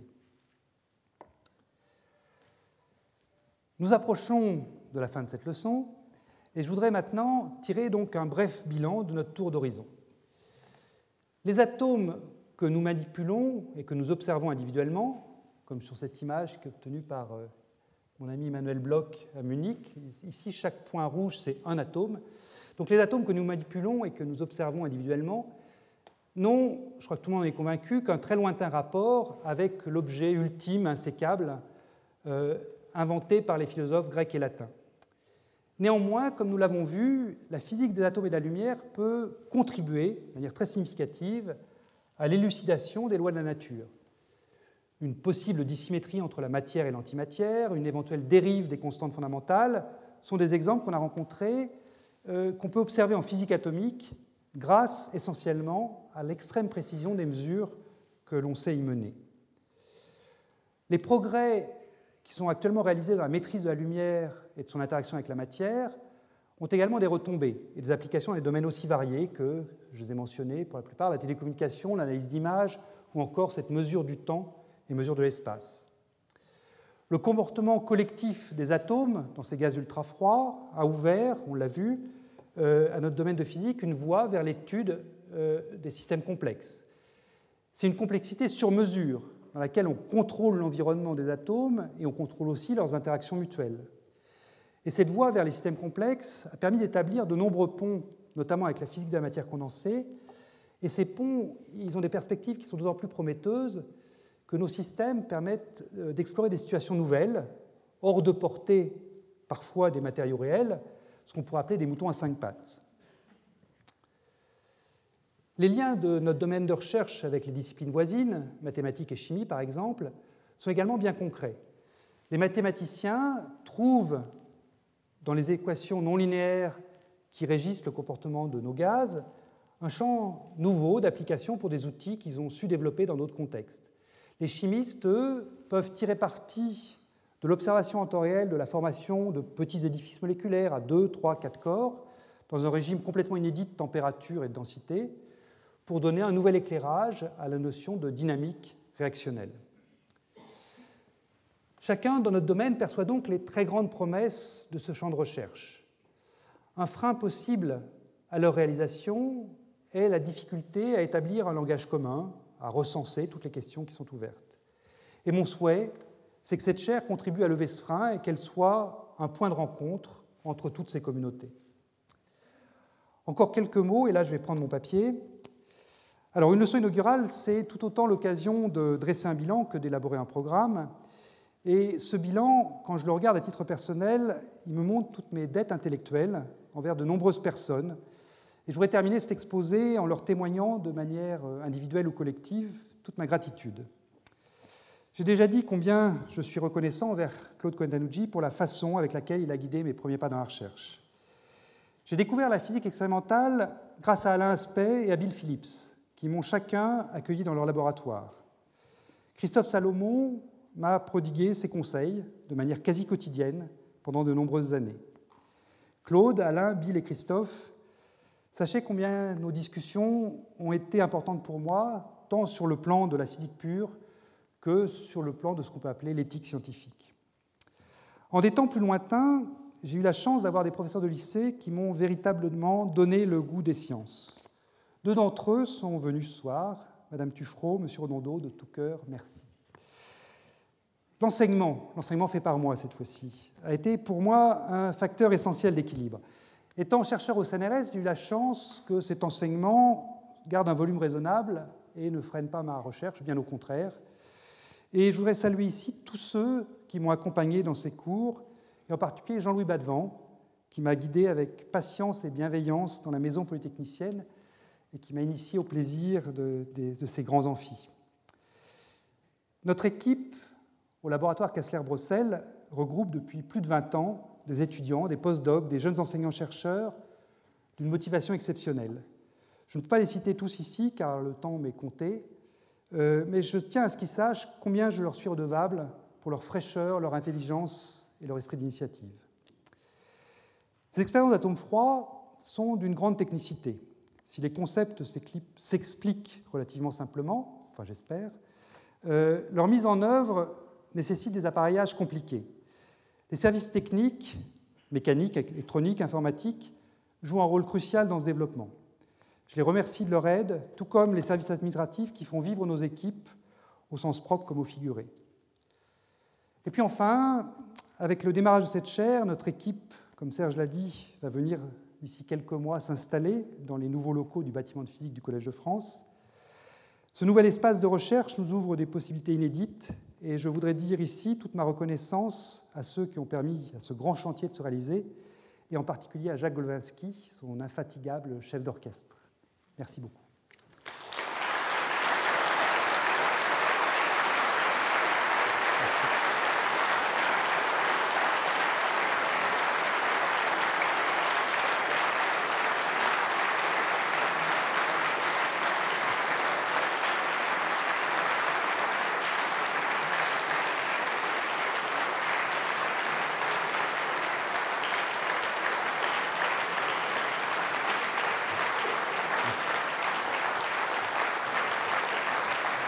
Nous approchons de la fin de cette leçon, et je voudrais maintenant tirer donc un bref bilan de notre tour d'horizon. Les atomes que nous manipulons et que nous observons individuellement, comme sur cette image qui est obtenue par mon ami Emmanuel Bloch à Munich, ici chaque point rouge c'est un atome. Donc les atomes que nous manipulons et que nous observons individuellement n'ont, je crois que tout le monde en est convaincu, qu'un très lointain rapport avec l'objet ultime, insécable, euh, inventé par les philosophes grecs et latins. Néanmoins, comme nous l'avons vu, la physique des atomes et de la lumière peut contribuer de manière très significative à l'élucidation des lois de la nature. une possible dissymétrie entre la matière et l'antimatière, une éventuelle dérive des constantes fondamentales, sont des exemples qu'on a rencontrés, euh, qu'on peut observer en physique atomique grâce essentiellement à l'extrême précision des mesures que l'on sait y mener. Les progrès qui sont actuellement réalisés dans la maîtrise de la lumière et de son interaction avec la matière ont également des retombées et des applications dans des domaines aussi variés que, je les ai mentionnés pour la plupart, la télécommunication, l'analyse d'images ou encore cette mesure du temps et mesure de l'espace. Le comportement collectif des atomes dans ces gaz ultra-froids a ouvert, on l'a vu, euh, à notre domaine de physique une voie vers l'étude euh, des systèmes complexes. C'est une complexité sur mesure dans laquelle on contrôle l'environnement des atomes et on contrôle aussi leurs interactions mutuelles. Et cette voie vers les systèmes complexes a permis d'établir de nombreux ponts, notamment avec la physique de la matière condensée. Et ces ponts, ils ont des perspectives qui sont d'autant plus prometteuses que nos systèmes permettent d'explorer des situations nouvelles, hors de portée parfois des matériaux réels, ce qu'on pourrait appeler des moutons à cinq pattes. Les liens de notre domaine de recherche avec les disciplines voisines, mathématiques et chimie par exemple, sont également bien concrets. Les mathématiciens trouvent dans les équations non linéaires qui régissent le comportement de nos gaz un champ nouveau d'application pour des outils qu'ils ont su développer dans d'autres contextes. Les chimistes, eux, peuvent tirer parti de l'observation en temps réel de la formation de petits édifices moléculaires à deux, trois, quatre corps, dans un régime complètement inédit de température et de densité, pour donner un nouvel éclairage à la notion de dynamique réactionnelle. Chacun dans notre domaine perçoit donc les très grandes promesses de ce champ de recherche. Un frein possible à leur réalisation est la difficulté à établir un langage commun, à recenser toutes les questions qui sont ouvertes. Et mon souhait, c'est que cette chaire contribue à lever ce frein et qu'elle soit un point de rencontre entre toutes ces communautés. Encore quelques mots, et là je vais prendre mon papier. Alors, une leçon inaugurale, c'est tout autant l'occasion de dresser un bilan que d'élaborer un programme. Et ce bilan, quand je le regarde à titre personnel, il me montre toutes mes dettes intellectuelles envers de nombreuses personnes. Et je voudrais terminer cet exposé en leur témoignant de manière individuelle ou collective toute ma gratitude. J'ai déjà dit combien je suis reconnaissant envers Claude Cohen-Tanucci pour la façon avec laquelle il a guidé mes premiers pas dans la recherche. J'ai découvert la physique expérimentale grâce à Alain Aspect et à Bill Phillips, qui m'ont chacun accueilli dans leur laboratoire. Christophe Salomon m'a prodigué ses conseils de manière quasi quotidienne pendant de nombreuses années. Claude, Alain, Bill et Christophe, sachez combien nos discussions ont été importantes pour moi, tant sur le plan de la physique pure que sur le plan de ce qu'on peut appeler l'éthique scientifique. En des temps plus lointains, j'ai eu la chance d'avoir des professeurs de lycée qui m'ont véritablement donné le goût des sciences. Deux d'entre eux sont venus ce soir, Madame Tuffreau, Monsieur Redondo, de tout cœur, merci. L'enseignement, l'enseignement fait par moi cette fois-ci, a été pour moi un facteur essentiel d'équilibre. Étant chercheur au C N R S, j'ai eu la chance que cet enseignement garde un volume raisonnable et ne freine pas ma recherche, bien au contraire. Et je voudrais saluer ici tous ceux qui m'ont accompagné dans ces cours, et en particulier Jean-Louis Badevant, qui m'a guidé avec patience et bienveillance dans la maison polytechnicienne et qui m'a initié au plaisir de, de, de ces grands amphis. Notre équipe au laboratoire Kastler-Brossel regroupe depuis plus de vingt ans des étudiants, des post-docs, des jeunes enseignants-chercheurs d'une motivation exceptionnelle. Je ne peux pas les citer tous ici car le temps m'est compté, euh, mais je tiens à ce qu'ils sachent combien je leur suis redevable pour leur fraîcheur, leur intelligence et leur esprit d'initiative. Ces expériences d'atomes froids sont d'une grande technicité. Si les concepts s'expliquent relativement simplement, enfin j'espère, euh, leur mise en œuvre nécessite des appareillages compliqués. Les services techniques, mécaniques, électroniques, informatiques, jouent un rôle crucial dans ce développement. Je les remercie de leur aide, tout comme les services administratifs qui font vivre nos équipes au sens propre comme au figuré. Et puis enfin, avec le démarrage de cette chaire, notre équipe, comme Serge l'a dit, va venir d'ici quelques mois s'installer dans les nouveaux locaux du bâtiment de physique du Collège de France. Ce nouvel espace de recherche nous ouvre des possibilités inédites et je voudrais dire ici toute ma reconnaissance à ceux qui ont permis à ce grand chantier de se réaliser et en particulier à Jacques Golwinski, son infatigable chef d'orchestre. Merci beaucoup.